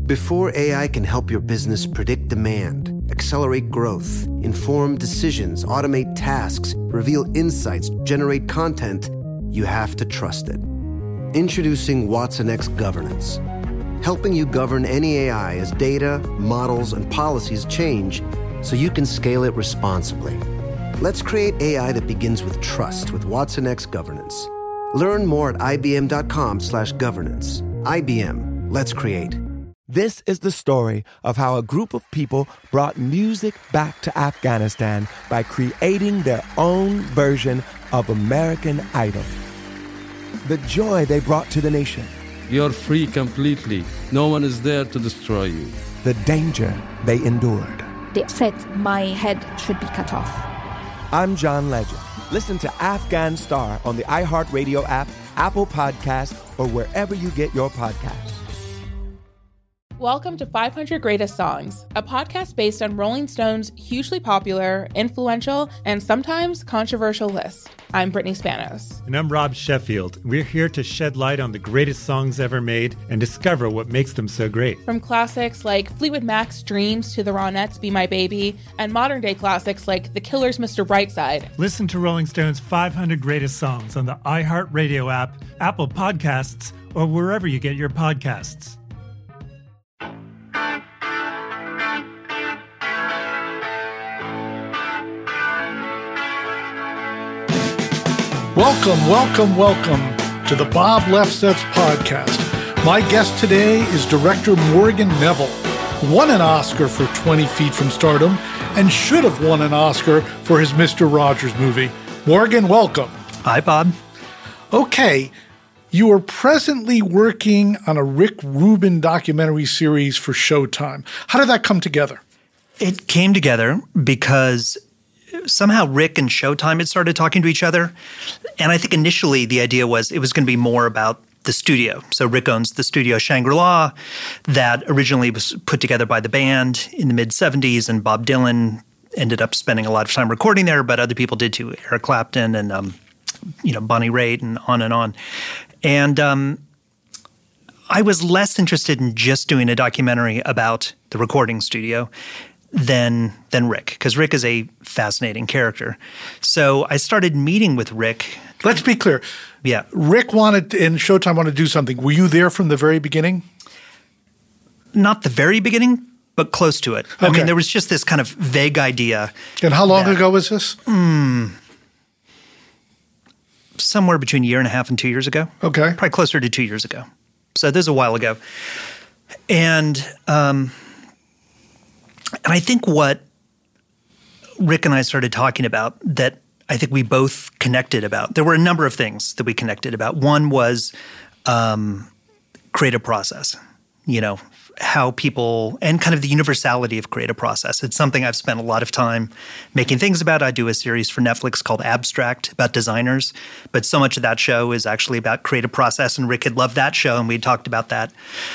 Before AI can help your business predict demand, accelerate growth, inform decisions, automate tasks, reveal insights, generate content, you have to trust it. Introducing watsonx Governance, helping you govern any AI as data, models, and policies change so you can scale it responsibly. Let's create AI that begins with trust with watsonx Governance. Learn more at ibm.com/governance. IBM, let's create. This is the story of how a group of people brought music back to Afghanistan by creating their own version of American Idol. The joy they brought to the nation. You're free completely. No one is there to destroy you. The danger they endured. They said my head should be cut off. I'm John Legend. Listen to Afghan Star on the iHeartRadio app, Apple Podcasts, or wherever you get your podcasts. Welcome to 500 Greatest Songs, a podcast based on Rolling Stone's hugely popular, influential, and sometimes controversial list. I'm Brittany Spanos. And I'm Rob Sheffield. We're here to shed light on the greatest songs ever made and discover what makes them so great. From classics like Fleetwood Mac's Dreams to the Ronettes' Be My Baby, and modern-day classics like The Killers' Mr. Brightside. Listen to Rolling Stone's 500 Greatest Songs on the iHeartRadio app, Apple Podcasts, or wherever you get your podcasts. Welcome to the Bob Lefsetz podcast. My guest today is director Morgan Neville, who won an Oscar for 20 Feet from Stardom and should have won an Oscar for his Mr. Rogers movie. Morgan, welcome. Hi, Bob. Okay, you are presently working on a Rick Rubin documentary series for Showtime. How did that come together? It came together because somehow Rick and Showtime had started talking to each other. And I think initially the idea was it was going to be more about the studio. So Rick owns the studio Shangri-La that originally was put together by the band in the mid-'70s, and Bob Dylan ended up spending a lot of time recording there, but other people did too, Eric Clapton and Bonnie Raitt and on. And I was less interested in just doing a documentary about the recording studio than Rick, because Rick is a fascinating character. So I started meeting with Rick. Let's be clear. Yeah. Rick wanted, and Showtime wanted to do something. Were you there from the very beginning? Not the very beginning, but close to it. Okay. I mean, there was just this kind of vague idea. And how long ago was this? Somewhere between a year and a half and 2 years ago. Okay. Probably closer to 2 years ago. So this is a while ago. And I think what Rick and I started talking about that I think we both connected about, there were a number of things that we connected about. One was creative process, how people, and kind of the universality of creative process. It's something I've spent a lot of time making things about. I do a series for Netflix called Abstract about designers, but so much of that show is actually about creative process, and Rick had loved that show, and we talked about that.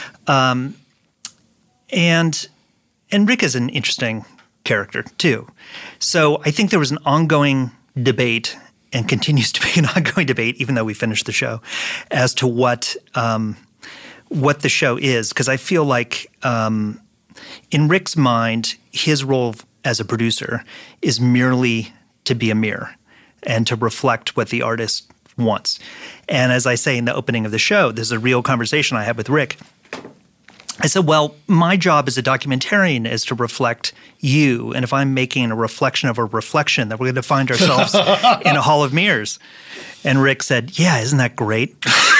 And Rick is an interesting character too. So I think there was an ongoing debate, and continues to be an ongoing debate, even though we finished the show, as to what the show is. Because I feel like in Rick's mind, his role as a producer is merely to be a mirror and to reflect what the artist wants. And as I say in the opening of the show, there's a real conversation I had with Rick. I said, well, my job as a documentarian is to reflect you. And if I'm making a reflection of a reflection, that we're going to find ourselves in a hall of mirrors. And Rick said, yeah, isn't that great?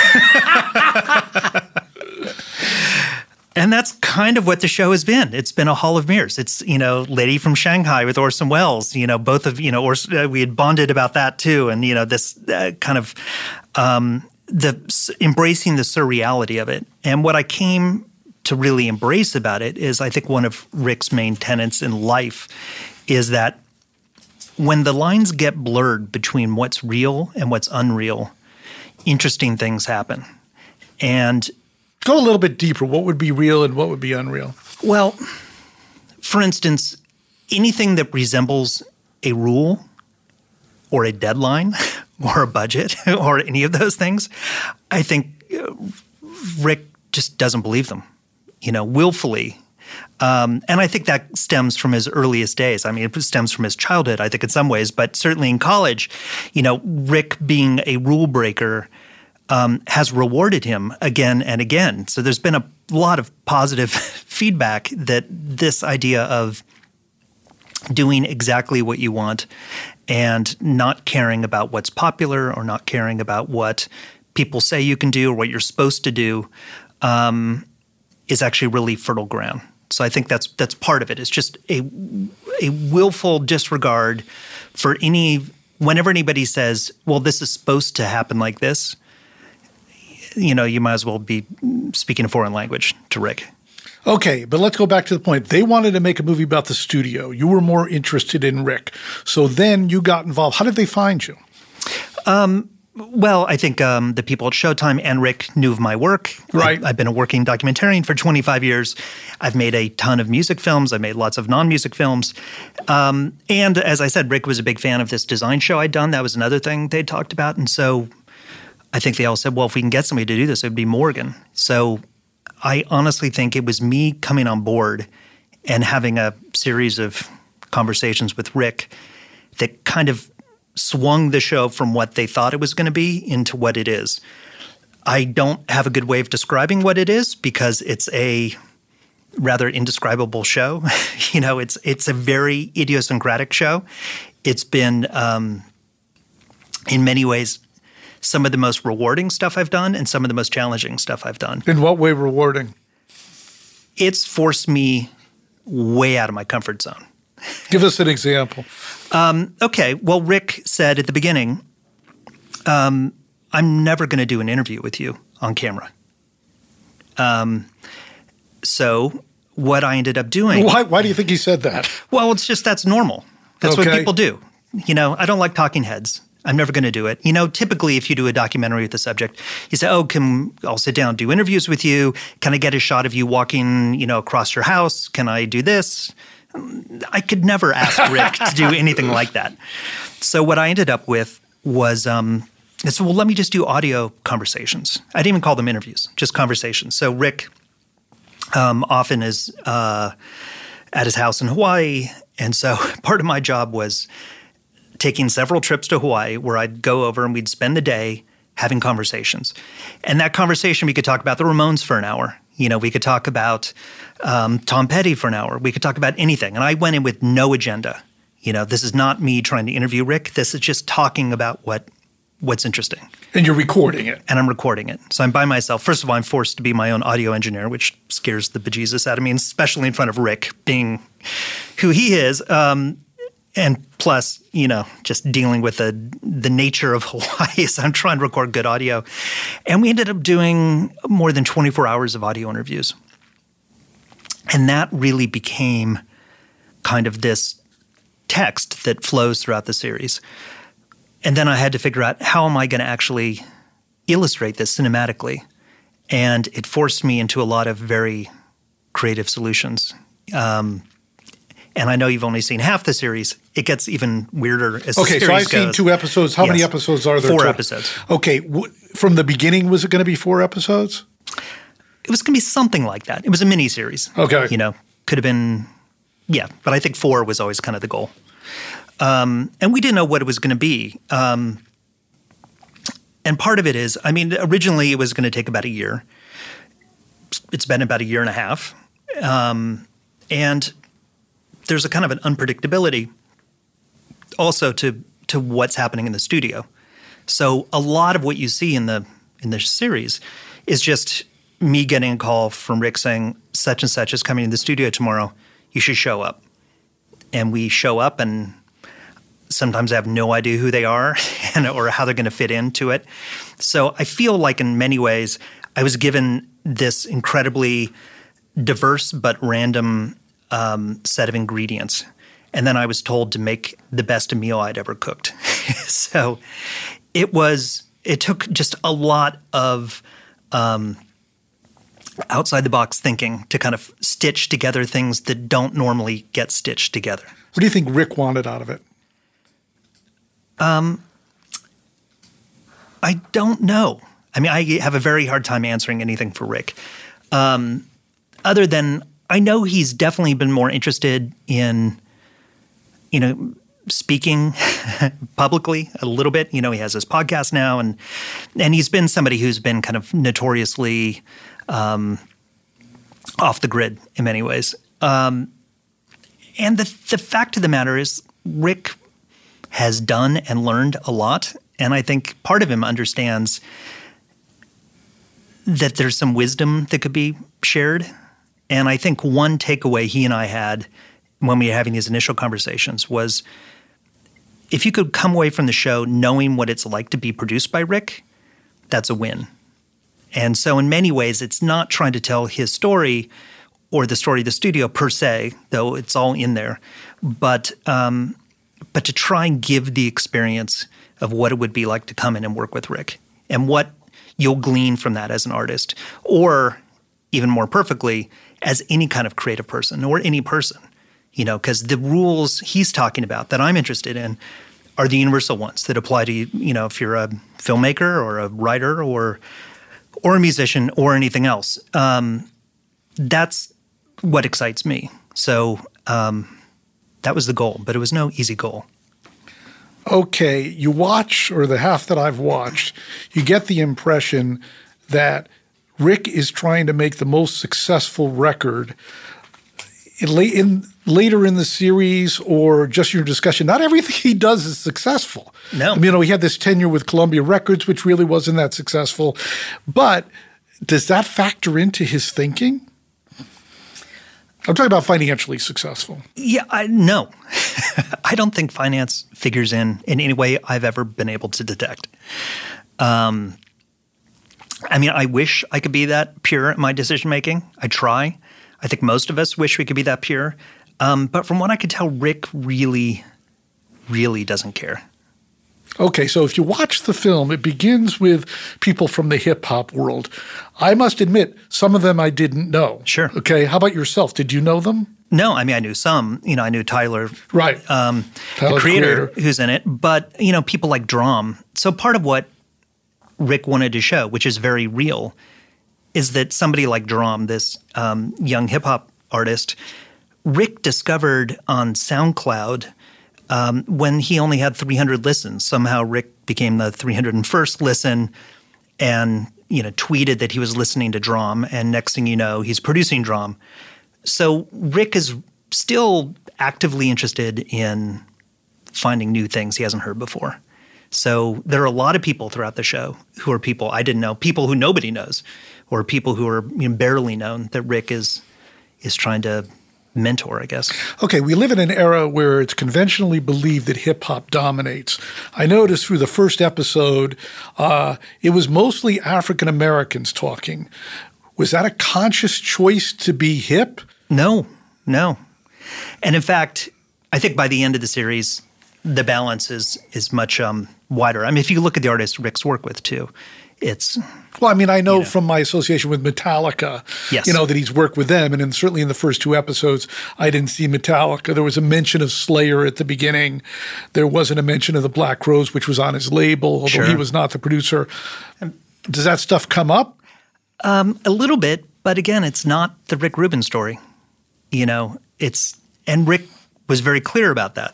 And that's kind of what the show has been. It's been a hall of mirrors. It's, Lady from Shanghai with Orson Welles, both of, we had bonded about that too. And, this kind of embracing the surreality of it. And what I came to really embrace about it is, I think one of Rick's main tenets in life is that when the lines get blurred between what's real and what's unreal, interesting things happen. And go a little bit deeper. What would be real and what would be unreal? Well, for instance, anything that resembles a rule or a deadline or a budget or any of those things, I think Rick just doesn't believe them. willfully. And I think that stems from his earliest days. I mean, it stems from his childhood, I think, in some ways. But certainly in college, Rick being a rule breaker has rewarded him again and again. So there's been a lot of positive feedback that this idea of doing exactly what you want and not caring about what's popular or not caring about what people say you can do or what you're supposed to do is actually really fertile ground. So I think that's part of it. It's just a willful disregard for whenever anybody says, well, this is supposed to happen like this, you might as well be speaking a foreign language to Rick. Okay, but let's go back to the point. They wanted to make a movie about the studio. You were more interested in Rick. So then you got involved. How did they find you? Well, I think the people at Showtime and Rick knew of my work. Right. I've been a working documentarian for 25 years. I've made a ton of music films. I've made lots of non-music films. And as I said, Rick was a big fan of this design show I'd done. That was another thing they talked about. And so I think they all said, well, if we can get somebody to do this, it would be Morgan. So I honestly think it was me coming on board and having a series of conversations with Rick that kind of swung the show from what they thought it was going to be into what it is. I don't have a good way of describing what it is because it's a rather indescribable show. It's a very idiosyncratic show. It's been, in many ways, some of the most rewarding stuff I've done and some of the most challenging stuff I've done. In what way rewarding? It's forced me way out of my comfort zone. Give us an example. Okay. Well, Rick said at the beginning, I'm never going to do an interview with you on camera. So what I ended up doing— Why do you think he said that? Well, it's just that's normal. That's what people do. I don't like talking heads. I'm never going to do it. Typically if you do a documentary with the subject, you say, I'll sit down, do interviews with you. Can I get a shot of you walking, across your house? Can I do this? I could never ask Rick to do anything like that. So what I ended up with was, I said, well, let me just do audio conversations. I didn't even call them interviews, just conversations. So Rick often is at his house in Hawaii. And so part of my job was taking several trips to Hawaii where I'd go over and we'd spend the day having conversations. And that conversation, we could talk about the Ramones for an hour. We could talk about Tom Petty for an hour. We could talk about anything. And I went in with no agenda. This is not me trying to interview Rick. This is just talking about what's interesting. And you're recording it. And I'm recording it. So I'm by myself. First of all, I'm forced to be my own audio engineer, which scares the bejesus out of me, especially in front of Rick being who he is. And plus, just dealing with the nature of Hawaii. So I'm trying to record good audio. And we ended up doing more than 24 hours of audio interviews. And that really became kind of this text that flows throughout the series. And then I had to figure out, how am I going to actually illustrate this cinematically? And it forced me into a lot of very creative solutions. And I know you've only seen half the series. It gets even weirder as the series goes. Okay, so I've seen 2 episodes. How many episodes are there? 4 episodes. Okay, from the beginning, was it going to be 4 episodes? It was going to be something like that. It was a mini-series. Okay. Could have been, but I think 4 was always kind of the goal. And we didn't know what it was going to be. And part of it is, originally it was going to take about a year. It's been about a year and a half. And there's a kind of an unpredictability also to what's happening in the studio. So a lot of what you see in the series is just me getting a call from Rick saying, such and such is coming in the studio tomorrow. You should show up. And we show up, and sometimes I have no idea who they are or how they're going to fit into it. So I feel like in many ways I was given this incredibly diverse but random set of ingredients. And then I was told to make the best meal I'd ever cooked. So it took just a lot of outside the box thinking to kind of stitch together things that don't normally get stitched together. What do you think Rick wanted out of it? I don't know. I have a very hard time answering anything for Rick. other than I know he's definitely been more interested in, speaking publicly a little bit. He has his podcast now, and he's been somebody who's been kind of notoriously off the grid in many ways. And the fact of the matter is Rick has done and learned a lot, and I think part of him understands that there's some wisdom that could be shared. And I think one takeaway he and I had when we were having these initial conversations was if you could come away from the show knowing what it's like to be produced by Rick, that's a win. And so in many ways, it's not trying to tell his story or the story of the studio per se, though it's all in there, but to try and give the experience of what it would be like to come in and work with Rick and what you'll glean from that as an artist, or even more perfectly, as any kind of creative person or any person, because the rules he's talking about that I'm interested in are the universal ones that apply to, if you're a filmmaker or a writer or a musician or anything else. That's what excites me. So that was the goal, but it was no easy goal. Okay, you watch, or the half that I've watched, you get the impression that Rick is trying to make the most successful record later in the series, or just your discussion. Not everything he does is successful. No. He had this tenure with Columbia Records, which really wasn't that successful. But does that factor into his thinking? I'm talking about financially successful. Yeah, no. I don't think finance figures in any way I've ever been able to detect. I wish I could be that pure in my decision-making. I try. I think most of us wish we could be that pure. But from what I could tell, Rick really, really doesn't care. Okay, so if you watch the film, it begins with people from the hip-hop world. I must admit, some of them I didn't know. Sure. Okay, how about yourself? Did you know them? No, I knew some. I knew Tyler, right? Tyler, the creator who's in it. But, people like Drum. So part of what Rick wanted to show, which is very real, is that somebody like Drum, this young hip-hop artist, Rick discovered on SoundCloud when he only had 300 listens. Somehow Rick became the 301st listen and, tweeted that he was listening to Drum. And next thing you know, he's producing Drum. So Rick is still actively interested in finding new things he hasn't heard before. So there are a lot of people throughout the show who are people I didn't know, people who nobody knows, or people who are barely known that Rick is trying to mentor, I guess. Okay, we live in an era where it's conventionally believed that hip-hop dominates. I noticed through the first episode, it was mostly African Americans talking. Was that a conscious choice to be hip? No. And in fact, I think by the end of the series, the balance is much wider. If you look at the artists Rick's worked with too, it's – Well, I know from my association with Metallica, yes, that he's worked with them. And certainly in the first two episodes, I didn't see Metallica. There was a mention of Slayer at the beginning. There wasn't a mention of the Black Crowes, which was on his label, although he was not the producer. Does that stuff come up? A little bit, but again, it's not the Rick Rubin story. And Rick was very clear about that,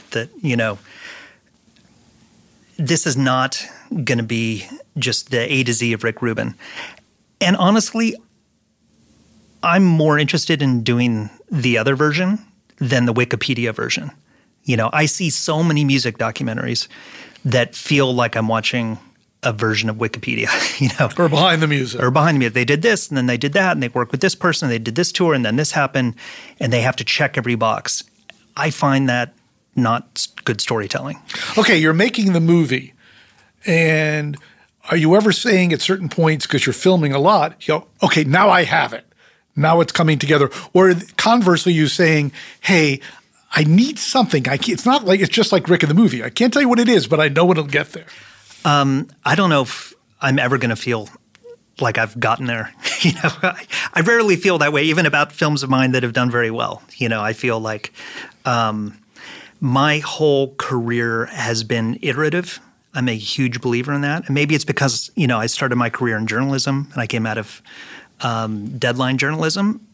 this is not going to be just the A to Z of Rick Rubin. And honestly, I'm more interested in doing the other version than the Wikipedia version. I see so many music documentaries that feel like I'm watching a version of Wikipedia, Or behind the music. They did this, and then they did that, and they worked with this person, and they did this tour, and then this happened, and they have to check every box. I find that not good storytelling. Okay, you're making the movie, and are you ever saying at certain points, because you're filming a lot, okay, now I have it. Now it's coming together. Or conversely, you saying, hey, I need something. It's not like it's just like Rick in the movie. I can't tell you what it is, but I know it'll get there. I don't know if I'm ever going to feel like I've gotten there. I rarely feel that way, even about films of mine that have done very well. I feel like my whole career has been iterative. I'm a huge believer in that. And maybe it's because, I started my career in journalism and I came out of deadline journalism.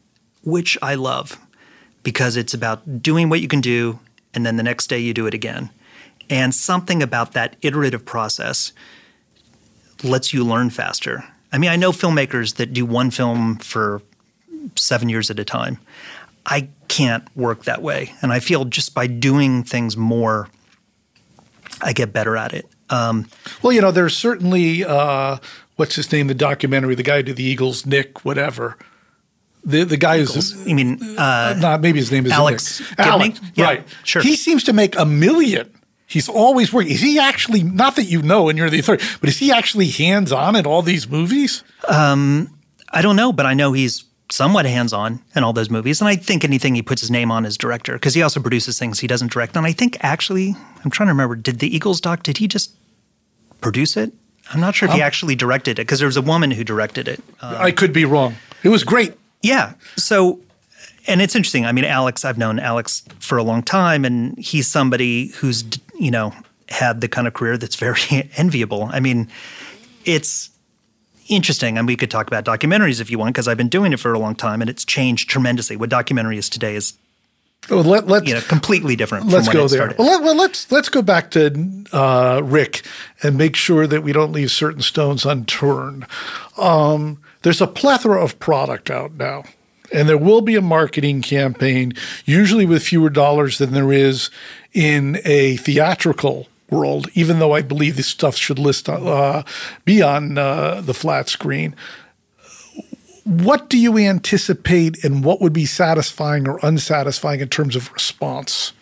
which I love because it's about doing what you can do and then the next day you do it again. And something about that iterative process lets you learn faster. I mean, I know filmmakers that do one film for 7 years at a time. I can't work that way. And I feel just by doing things more, I get better at it. Well, there's certainly, what's his name, the documentary, the guy who did the Eagles, Nick, whatever. The guy who's – You mean maybe his name is Alex Nick. Gibney? Alex, Yeah, right. sure. He seems to make $1 million. He's always working. Is he actually – not that you know and you're the authority, but is he actually hands-on in all these movies? I don't know, but I know he's somewhat hands-on in all those movies. And I think anything he puts his name on is director because he also produces things he doesn't direct. And I think actually – I'm trying to remember, did the Eagles doc – did he just produce it? I'm not sure if he actually directed it because there was a woman who directed it. I could be wrong. It was great. Yeah. So, and it's interesting. I mean, Alex, I've known Alex for a long time, and he's somebody who's, had the kind of career that's very enviable. I mean, it's interesting. And we could talk about documentaries if you want, because I've been doing it for a long time, and it's changed tremendously. What documentary is today is completely different from when it started. Well, let's go back to Rick and make sure that we don't leave certain stones unturned. There's a plethora of product out now, and there will be a marketing campaign, usually with fewer dollars than there is in a theatrical world, even though I believe this stuff should be on the flat screen. What do you anticipate and what would be satisfying or unsatisfying in terms of response?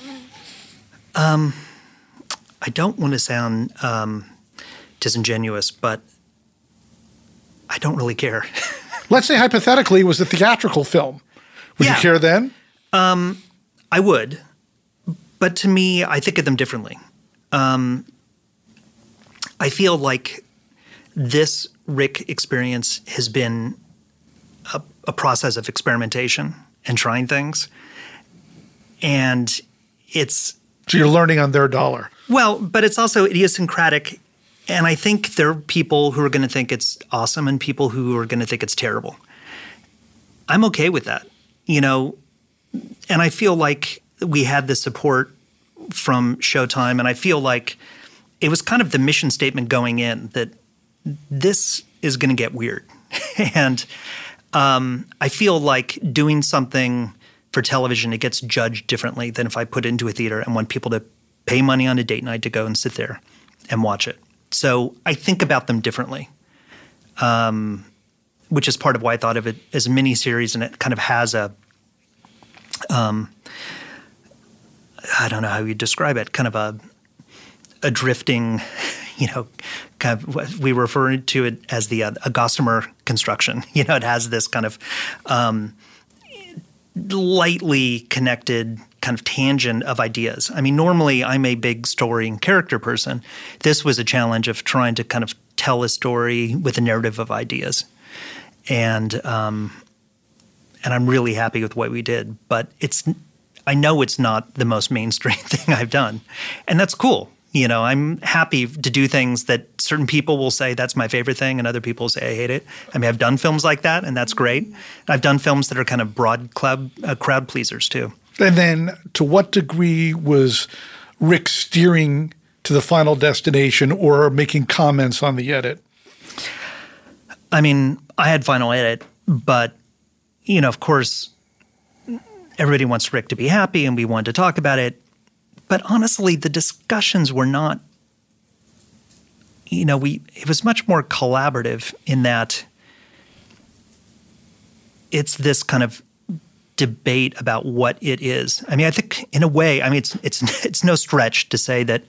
I don't want to sound disingenuous, but I don't really care. Let's say hypothetically it was a theatrical film. Would you care then? I would. But to me, I think of them differently. I feel like this Rick experience has been a process of experimentation and trying things. And it's – So you're learning on their dollar. Well, but it's also idiosyncratic. And I think there are people who are going to think it's awesome and people who are going to think it's terrible. I'm okay with that, and I feel like we had the support from Showtime, and I feel like it was kind of the mission statement going in that this is going to get weird. And I feel like doing something for television, it gets judged differently than if I put it into a theater and want people to pay money on a date night to go and sit there and watch it. So I think about them differently, which is part of why I thought of it as a miniseries, and it kind of has a I don't know how you describe it, kind of a drifting, kind of we refer to it as a gossamer construction. It has this kind of lightly connected kind of tangent of ideas. I mean, normally I'm a big story and character person. This was a challenge of trying to kind of tell a story with a narrative of ideas. And I'm really happy with what we did. But I know it's not the most mainstream thing I've done. And that's cool. I'm happy to do things that certain people will say that's my favorite thing and other people say I hate it. I mean, I've done films like that, and that's great. I've done films that are kind of broad crowd pleasers too. And then to what degree was Rick steering to the final destination or making comments on the edit? I mean, I had final edit, but, of course, everybody wants Rick to be happy and we wanted to talk about it. But honestly, the discussions were not, it was much more collaborative in that it's this kind of debate about what it is. I mean, I think in a way, it's no stretch to say that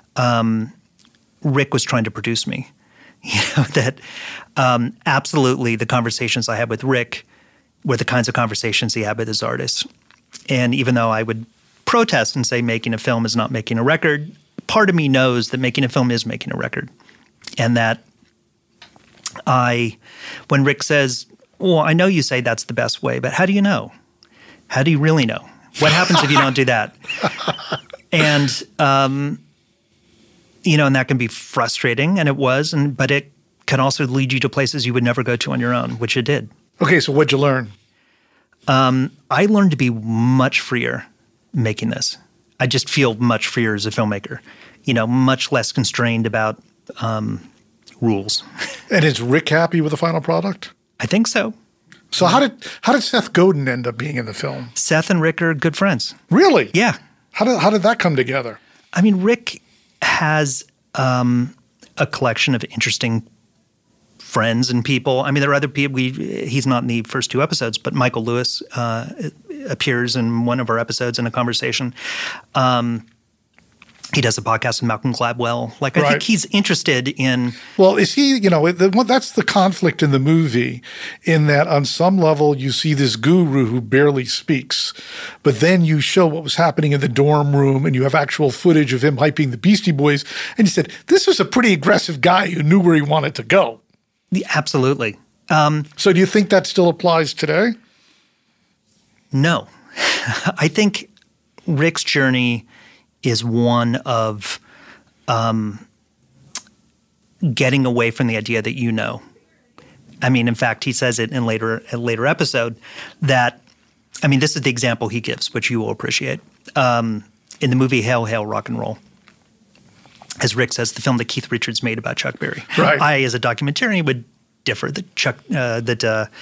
Rick was trying to produce me. That absolutely the conversations I had with Rick were the kinds of conversations he had with his artists. And even though I would protest and say making a film is not making a record, part of me knows that making a film is making a record. And that when Rick says, well, I know you say that's the best way, but how do you know? How do you really know? What happens if you don't do that? And, and that can be frustrating, and it was, but it can also lead you to places you would never go to on your own, which it did. Okay, so what'd you learn? I learned to be much freer making this. I just feel much freer as a filmmaker, much less constrained about rules. And is Rick happy with the final product? I think so. So how did Seth Godin end up being in the film? Seth and Rick are good friends. Really? Yeah. How did that come together? I mean, Rick has a collection of interesting friends and people. I mean, there are other people. He's not in the first 2 episodes, but Michael Lewis appears in one of our episodes in a conversation. He does a podcast with Malcolm Gladwell. I think he's interested in. Well, is he? That's the conflict in the movie. In that, on some level, you see this guru who barely speaks, but then you show what was happening in the dorm room, and you have actual footage of him hyping the Beastie Boys. And you said this was a pretty aggressive guy who knew where he wanted to go. Yeah, absolutely. So, do you think that still applies today? No, I think Rick's journey is one of getting away from the idea that I mean, in fact, he says it in a later episode that, I mean, this is the example he gives, which you will appreciate. In the movie Hail, Hail, Rock and Roll, as Rick says, the film that Keith Richards made about Chuck Berry. Right. I, as a documentarian, would differ that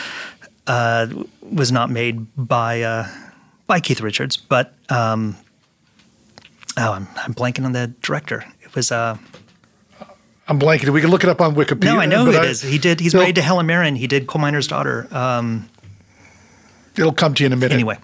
was not made by Keith Richards, but I'm blanking on the director. It was I'm blanking. We can look it up on Wikipedia. No, I know who it is. He's married to Helen Mirren. He did Coal Miner's Daughter. It'll come to you in a minute. Anyway.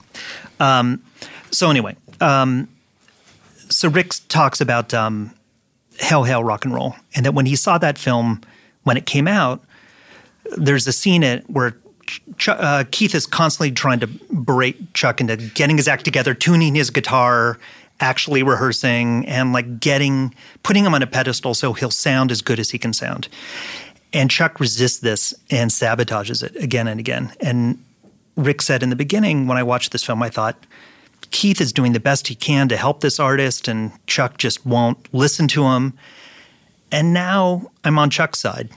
So Rick talks about Hail, Hail, Rock and Roll, and that when he saw that film, when it came out, there's a scene where Keith is constantly trying to berate Chuck into getting his act together, tuning his guitar, actually rehearsing, and putting him on a pedestal so he'll sound as good as he can sound. And Chuck resists this and sabotages it again and again. And Rick said in the beginning, when I watched this film, I thought, Keith is doing the best he can to help this artist, and Chuck just won't listen to him. And now I'm on Chuck's side.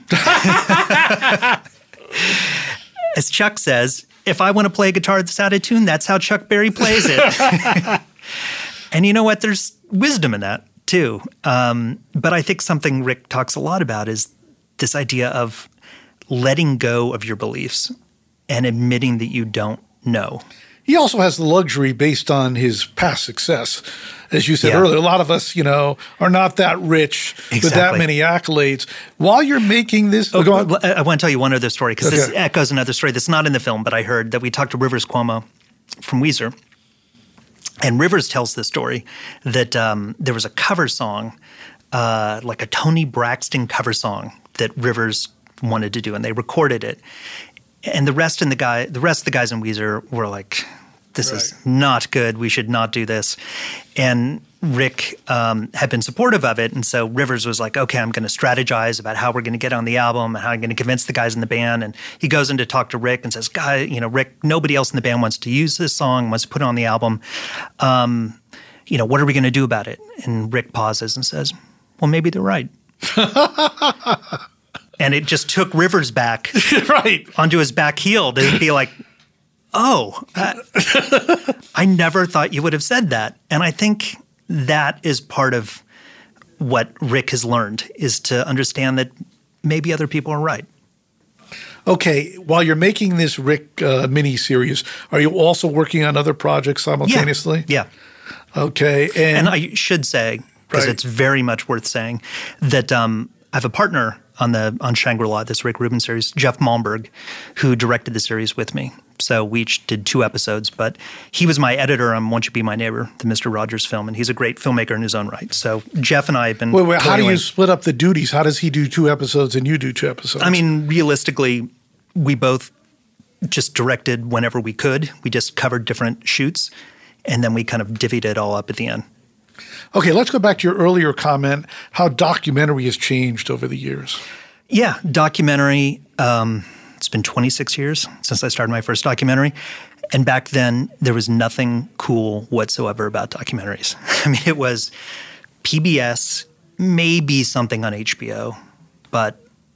As Chuck says, if I want to play a guitar that's out of tune, that's how Chuck Berry plays it. And you know what? There's wisdom in that too. But I think something Rick talks a lot about is this idea of letting go of your beliefs and admitting that you don't know. He also has the luxury based on his past success. As you said earlier, a lot of us, are not that rich with that many accolades. While you're making this— I want to tell you one other story, because this echoes another story that's not in the film, but I heard that we talked to Rivers Cuomo from Weezer. And Rivers tells the story that there was a cover song, like a Toni Braxton cover song that Rivers wanted to do, and they recorded it. And the rest of the guys in Weezer were like, this is not good. We should not do this. And Rick had been supportive of it. And so Rivers was like, okay, I'm going to strategize about how we're going to get on the album and how I'm going to convince the guys in the band. And he goes in to talk to Rick and says, Rick, nobody else in the band wants to use this song, wants to put it on the album. What are we going to do about it? And Rick pauses and says, well, maybe they're right. And it just took Rivers back onto his back heel to be like, I never thought you would have said that. And I think that is part of what Rick has learned, is to understand that maybe other people are right. Okay, while you're making this Rick mini-series, are you also working on other projects simultaneously? Yeah. Okay. And I should say, because it's very much worth saying, that I have a partner on Shangri-La, this Rick Rubin series, Jeff Malmberg, who directed the series with me. So we each did 2 episodes, but he was my editor on Won't You Be My Neighbor, the Mr. Rogers film, and he's a great filmmaker in his own right. So Jeff and I have been— Wait, how do you split up the duties? How does he do 2 episodes and you do 2 episodes? I mean, realistically, we both just directed whenever we could. We just covered different shoots, and then we kind of divvied it all up at the end. Okay, let's go back to your earlier comment, how documentary has changed over the years. Yeah, documentary, it's been 26 years since I started my first documentary. And back then, there was nothing cool whatsoever about documentaries. I mean, it was PBS, maybe something on HBO, but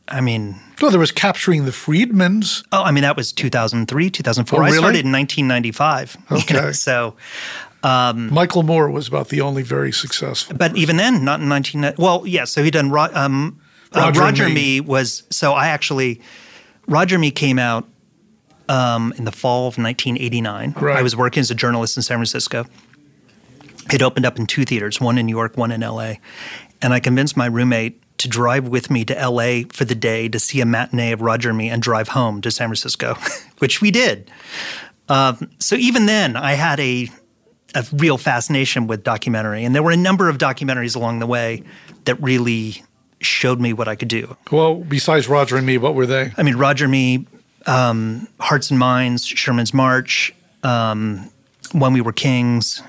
I mean... Well, there was Capturing the Freedmans. Oh, I mean, that was 2003, 2004. Oh, really? I started in 1995. Okay. So... Michael Moore was about the only very successful. But even then, not in 1990. Well, yeah, so he'd done Roger and Me was... So I actually... Roger and Me came out in the fall of 1989. Right. I was working as a journalist in San Francisco. It opened up in 2 theaters, one in New York, one in L.A. And I convinced my roommate to drive with me to L.A. for the day to see a matinee of Roger and Me and drive home to San Francisco, which we did. So even then, I had a real fascination with documentary. And there were a number of documentaries along the way that really showed me what I could do. Well, besides Roger and Me, what were they? I mean, Roger and Me, Hearts and Minds, Sherman's March, When We Were Kings,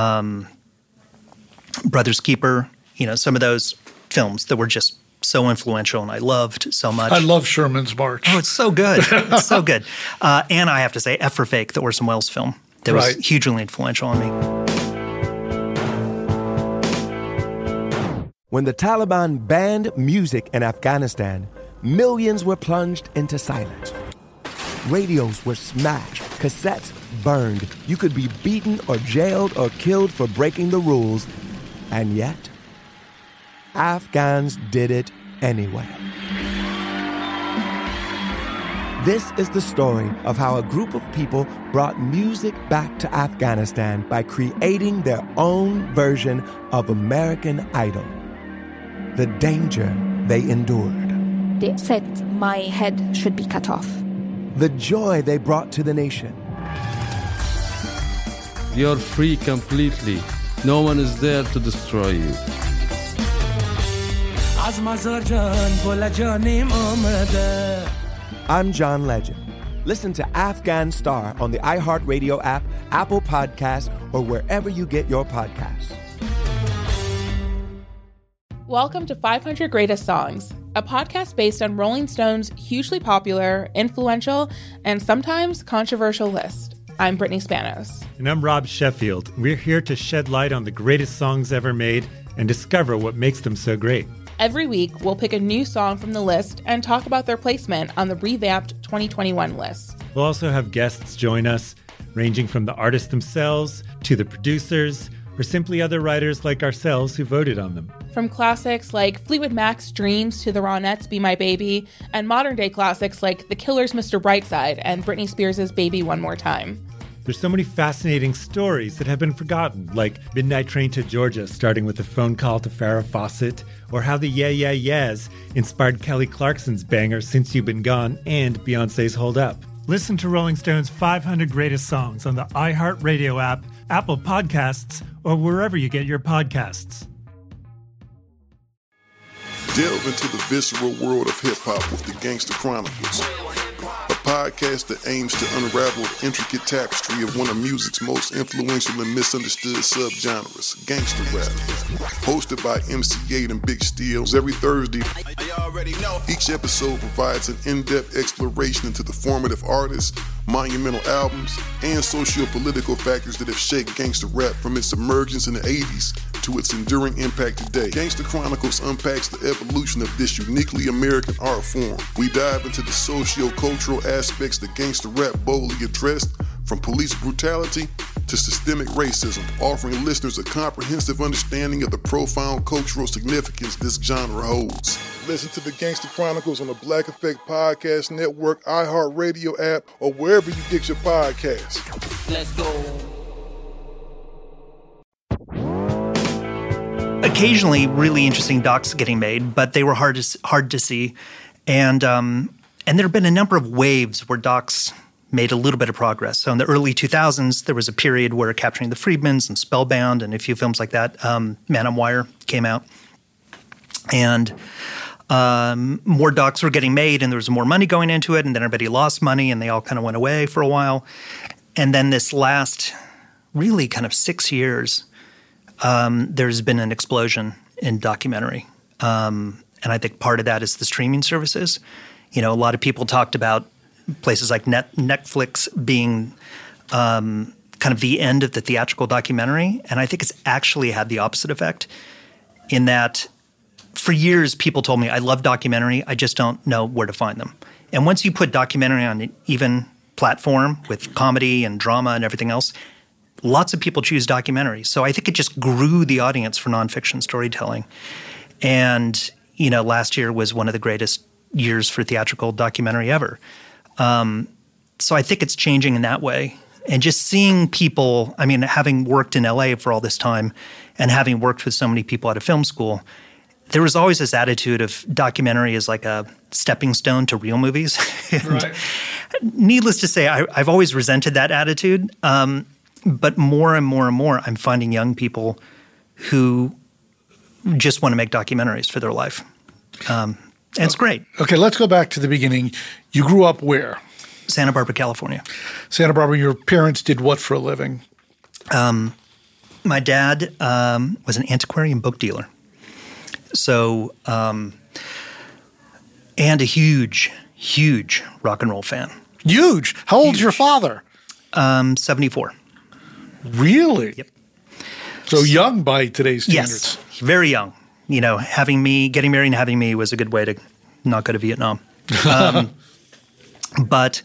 Brother's Keeper, some of those films that were just so influential and I loved so much. I love Sherman's March. Oh, it's so good. It's so good. And I have to say, F for Fake, the Orson Welles film, that was hugely influential on me. When the Taliban banned music in Afghanistan, millions were plunged into silence. Radios were smashed, cassettes burned. You could be beaten or jailed or killed for breaking the rules. And yet, Afghans did it anyway. This is the story of how a group of people brought music back to Afghanistan by creating their own version of American Idol. The danger they endured. They said my head should be cut off. The joy they brought to the nation. You're free completely. No one is there to destroy you. I'm John Legend. Listen to Afghan Star on the iHeartRadio app, Apple Podcasts, or wherever you get your podcasts. Welcome to 500 Greatest Songs, a podcast based on Rolling Stone's hugely popular, influential, and sometimes controversial list. I'm Brittany Spanos. And I'm Rob Sheffield. We're here to shed light on the greatest songs ever made and discover what makes them so great. Every week, we'll pick a new song from the list and talk about their placement on the revamped 2021 list. We'll also have guests join us, ranging from the artists themselves to the producers, or simply other writers like ourselves who voted on them. From classics like Fleetwood Mac's Dreams to the Ronettes' Be My Baby, and modern-day classics like The Killer's Mr. Brightside and Britney Spears' Baby One More Time. There's so many fascinating stories that have been forgotten, like Midnight Train to Georgia starting with a phone call to Farrah Fawcett, or how the Yeah Yeah Yeahs inspired Kelly Clarkson's banger Since You've Been Gone and Beyoncé's Hold Up. Listen to Rolling Stone's 500 Greatest Songs on the iHeartRadio app, Apple Podcasts, or wherever you get your podcasts. Delve into the visceral world of hip-hop with the Gangster Chronicles, a podcast that aims to unravel the intricate tapestry of one of music's most influential and misunderstood subgenres, gangster rap. Hosted by MC8 and Big Steels every Thursday, each episode provides an in-depth exploration into the formative artists, monumental albums, and socio-political factors that have shaped gangster rap from its emergence in the 80s to its enduring impact today. Gangster Chronicles unpacks the evolution of this uniquely American art form. We dive into the socio-cultural aspects that gangster rap boldly addressed, from police brutality to systemic racism, offering listeners a comprehensive understanding of the profound cultural significance this genre holds. Listen to the Gangster Chronicles on the Black Effect Podcast Network, iHeartRadio app, or wherever you get your podcasts. Let's go. Occasionally, really interesting docs getting made, but they were hard to see, and there have been a number of waves where docs made a little bit of progress. So in the early 2000s, there was a period where Capturing the Freedmans and Spellbound and a few films like that, Man on Wire came out, and more docs were getting made, and there was more money going into it, and then everybody lost money, and they all kind of went away for a while. And then this last really kind of 6 years, there's been an explosion in documentary. And I think part of that is the streaming services. A lot of people talked about places like Netflix being kind of the end of the theatrical documentary. And I think it's actually had the opposite effect in that for years, people told me, I love documentary, I just don't know where to find them. And once you put documentary on an even platform with comedy and drama and everything else, lots of people choose documentary. So I think it just grew the audience for nonfiction storytelling. And, last year was one of the greatest years for theatrical documentary ever. So I think it's changing in that way. And just seeing people, having worked in LA for all this time and having worked with so many people at a film school, there was always this attitude of documentary as like a stepping stone to real movies. Right. Needless to say, I've always resented that attitude. But more and more and more, I'm finding young people who just want to make documentaries for their life. And it's great. Okay, let's go back to the beginning. You grew up where? Santa Barbara, California. Santa Barbara. Your parents did what for a living? My dad was an antiquarian book dealer. So, and a huge, huge rock and roll fan. Huge? How old's your father? 74. Really? Yep. So young by today's standards. Yes, very young. Getting married and having me was a good way to not go to Vietnam. But,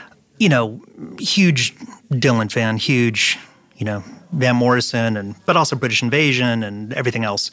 huge Dylan fan, huge, Van Morrison, but also British Invasion and everything else.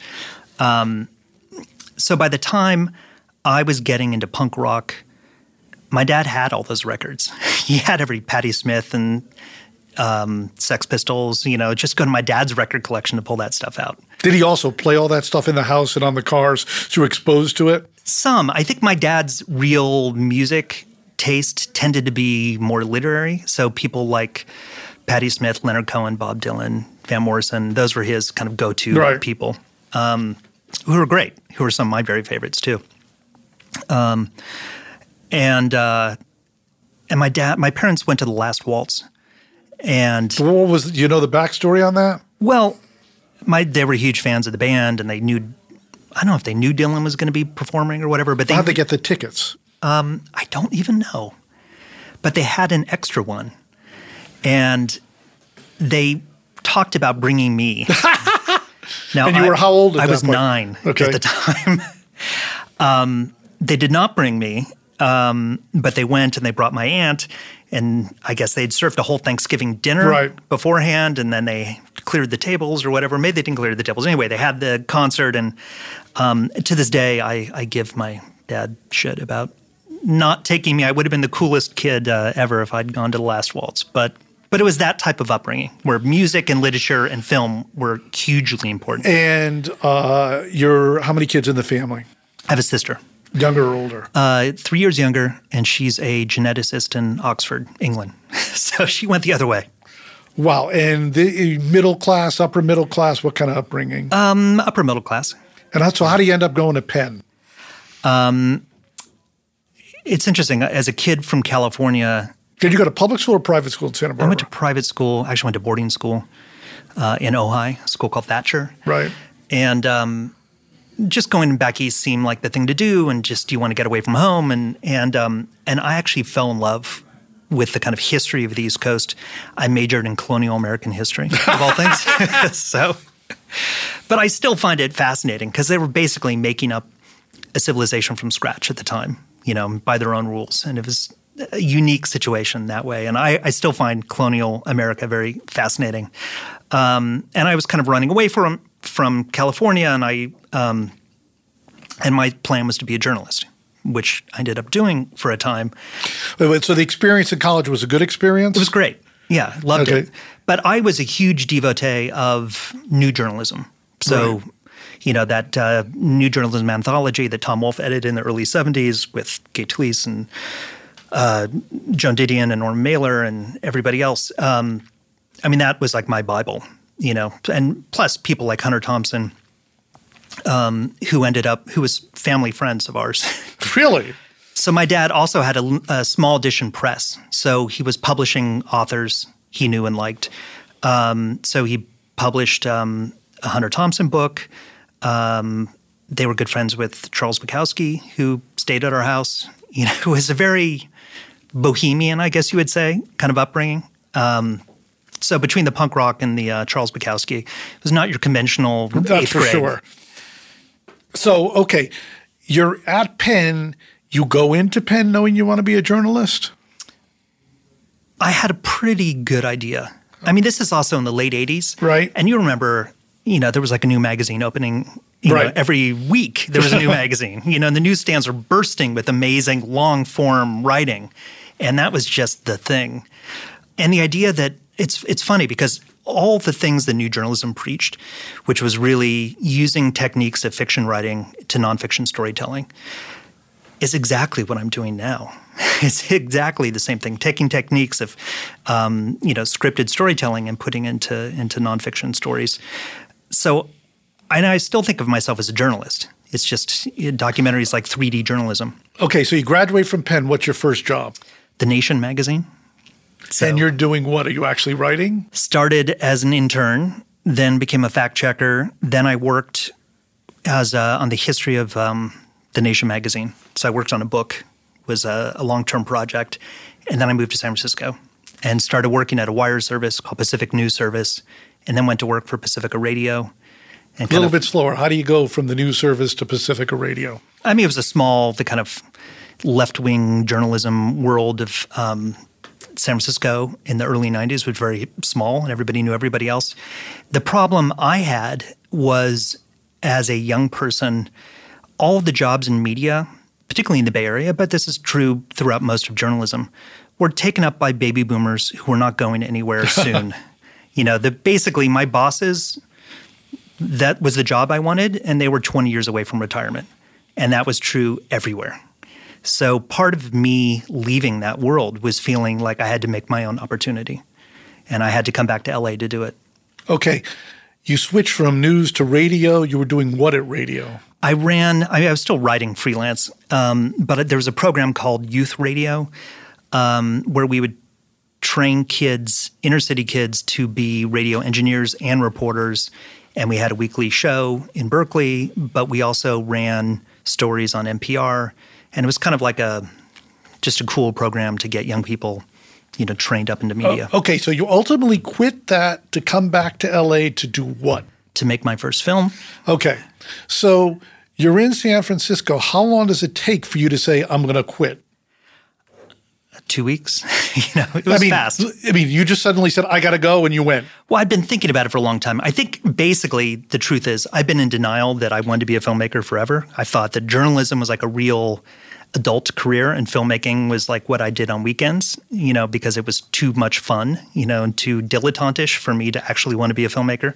So by the time I was getting into punk rock, my dad had all those records. He had every Patti Smith and Sex Pistols, just go to my dad's record collection to pull that stuff out. Did he also play all that stuff in the house and on the cars so you were exposed to it? Some. I think my dad's real music taste tended to be more literary. So people like Patti Smith, Leonard Cohen, Bob Dylan, Van Morrison, those were his kind of go-to people, who were great, who were some of my very favorites too. And my parents went to the Last Waltz. And what was, do you know the backstory on that? Well, they were huge fans of the band, and they knew, I don't know if they knew Dylan was going to be performing or whatever, but how'd they get the tickets? I don't even know. But they had an extra one. And they talked about bringing me. Now, and you were how old at that I was point? 9 at the time. They did not bring me, but they went and they brought my aunt. And I guess they'd served a whole Thanksgiving dinner beforehand, and then they cleared the tables or whatever. Maybe they didn't clear the tables. Anyway, they had the concert, and to this day, I give my dad shit about not taking me. I would have been the coolest kid ever if I'd gone to the Last Waltz. But it was that type of upbringing where music and literature and film were hugely important. And how many kids in the family? I have a sister. Younger or older? 3 years younger, and she's a geneticist in Oxford, England. So she went the other way. Wow. And the middle class, upper middle class, what kind of upbringing? Upper middle class. And so how do you end up going to Penn? It's interesting. As a kid from California. Did you go to public school or private school in Santa Barbara? I went to private school. Actually went to boarding school in Ojai, a school called Thatcher. Right. And just going back east seemed like the thing to do, and just you want to get away from home. And I actually fell in love with the kind of history of the East Coast. I majored in colonial American history, of all things. But I still find it fascinating because they were basically making up a civilization from scratch at the time, by their own rules. And it was a unique situation that way. And I still find colonial America very fascinating. And I was kind of running away from California, and my plan was to be a journalist, which I ended up doing for a time. Wait, so the experience in college was a good experience? It was great. Yeah, loved it. But I was a huge devotee of new journalism. So, that new journalism anthology that Tom Wolfe edited in the early 70s with Gay Talese and Joan Didion and Norman Mailer and everybody else. That was like my Bible, and plus people like Hunter Thompson, who was family friends of ours. Really? So my dad also had a small edition press. So he was publishing authors he knew and liked. So he published a Hunter Thompson book. They were good friends with Charles Bukowski, who stayed at our house. It was a very bohemian, I guess you would say, kind of upbringing. So between the punk rock and the Charles Bukowski, it was not your conventional That's eighth for grade. sure. So, okay, you're at Penn. You go into Penn knowing you want to be a journalist? I had a pretty good idea. I mean, this is also in the late 80s. Right. And you remember, there was like a new magazine opening know, every week there was a new magazine, and the newsstands were bursting with amazing long-form writing. And that was just the thing. And the idea that it's funny because all the things that new journalism preached, which was really using techniques of fiction writing to nonfiction storytelling, is exactly what I'm doing now. It's exactly the same thing, taking techniques of, scripted storytelling and putting into nonfiction stories. So, and I still think of myself as a journalist. It's just documentaries like 3D journalism. Okay, so you graduate from Penn. What's your first job? The Nation magazine. So, and you're doing what? Are you actually writing? Started as an intern, then became a fact checker. Then I worked as on the history of the Nation magazine. So I worked on a book. Was a long-term project. And then I moved to San Francisco and started working at a wire service called Pacific News Service, and then went to work for Pacifica Radio. And a little bit slower. How do you go from the news service to Pacifica Radio? I mean, it was the kind of left-wing journalism world of San Francisco in the early 90s was very small, and everybody knew everybody else. The problem I had was, as a young person, all of the jobs in media, particularly in the Bay Area, but this is true throughout most of journalism, were taken up by baby boomers who were not going anywhere soon. Basically my bosses, that was the job I wanted, and they were 20 years away from retirement. And that was true everywhere. So part of me leaving that world was feeling like I had to make my own opportunity. And I had to come back to LA to do it. Okay. You switched from news to radio. You were doing what at radio? I was still writing freelance, but there was a program called Youth Radio where we would train kids, inner city kids, to be radio engineers and reporters. And we had a weekly show in Berkeley, but we also ran stories on NPR. And it was kind of like just a cool program to get young people, trained up into media. Okay, so you ultimately quit that to come back to LA to do what? To make my first film. Okay, so you're in San Francisco. How long does it take for you to say, I'm going to quit? 2 weeks. It was fast. I mean, you just suddenly said, I got to go, and you went. Well, I'd been thinking about it for a long time. I think basically the truth is I've been in denial that I wanted to be a filmmaker forever. I thought that journalism was like a real adult career and filmmaking was like what I did on weekends, because it was too much fun, and too dilettantish for me to actually want to be a filmmaker.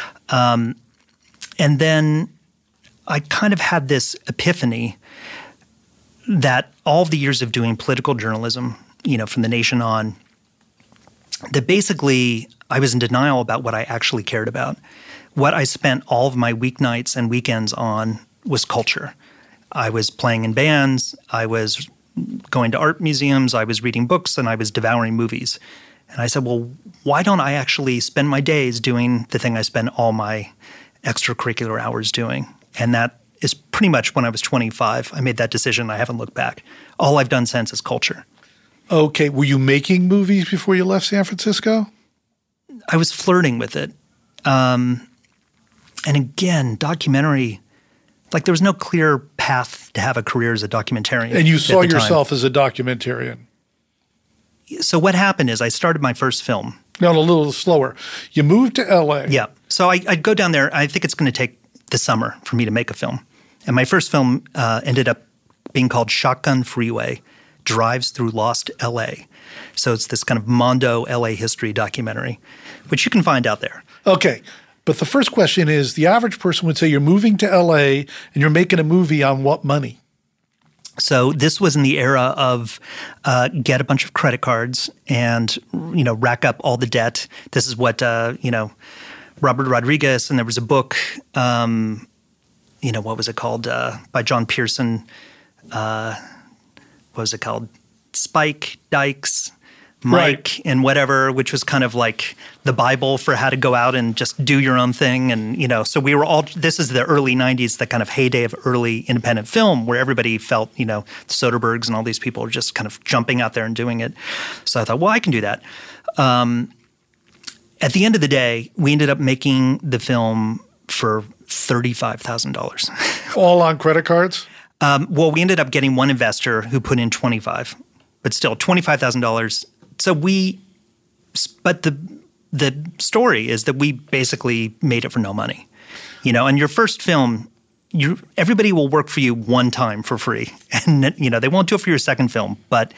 And then I kind of had this epiphany that all of the years of doing political journalism, from the Nation on, that basically I was in denial about what I actually cared about. What I spent all of my weeknights and weekends on was culture. I was playing in bands, I was going to art museums, I was reading books, and I was devouring movies. And I said, well, why don't I actually spend my days doing the thing I spend all my extracurricular hours doing? And that is pretty much when I was 25. I made that decision. I haven't looked back. All I've done since is culture. Okay. Were you making movies before you left San Francisco? I was flirting with it. And again, documentary, like there was no clear path to have a career as a documentarian. And you saw yourself as a documentarian. So what happened is I started my first film. No, a little slower. You moved to L.A. Yeah. So I'd go down there. I think it's going to take the summer for me to make a film. And my first film ended up being called Shotgun Freeway, Drives Through Lost L.A. So it's this kind of Mondo L.A. history documentary, which you can find out there. Okay. But the first question is, the average person would say you're moving to L.A. and you're making a movie on what money? So this was in the era of get a bunch of credit cards and, rack up all the debt. This is what, Robert Rodriguez, and there was a book, what was it called, by John Pearson. What was it called? Spike, Dykes, Mike, right, and whatever, which was kind of like the Bible for how to go out and just do your own thing. And, so we were all – this is the early 90s, the kind of heyday of early independent film where everybody felt, the Soderberghs and all these people were just kind of jumping out there and doing it. So I thought, well, I can do that. At the end of the day, we ended up making the film for $35,000, All on credit cards? Well, we ended up getting one investor who put in $25,000, but still $25,000. So but the story is that we basically made it for no money. And your first film, everybody will work for you one time for free. And, they won't do it for your second film. But,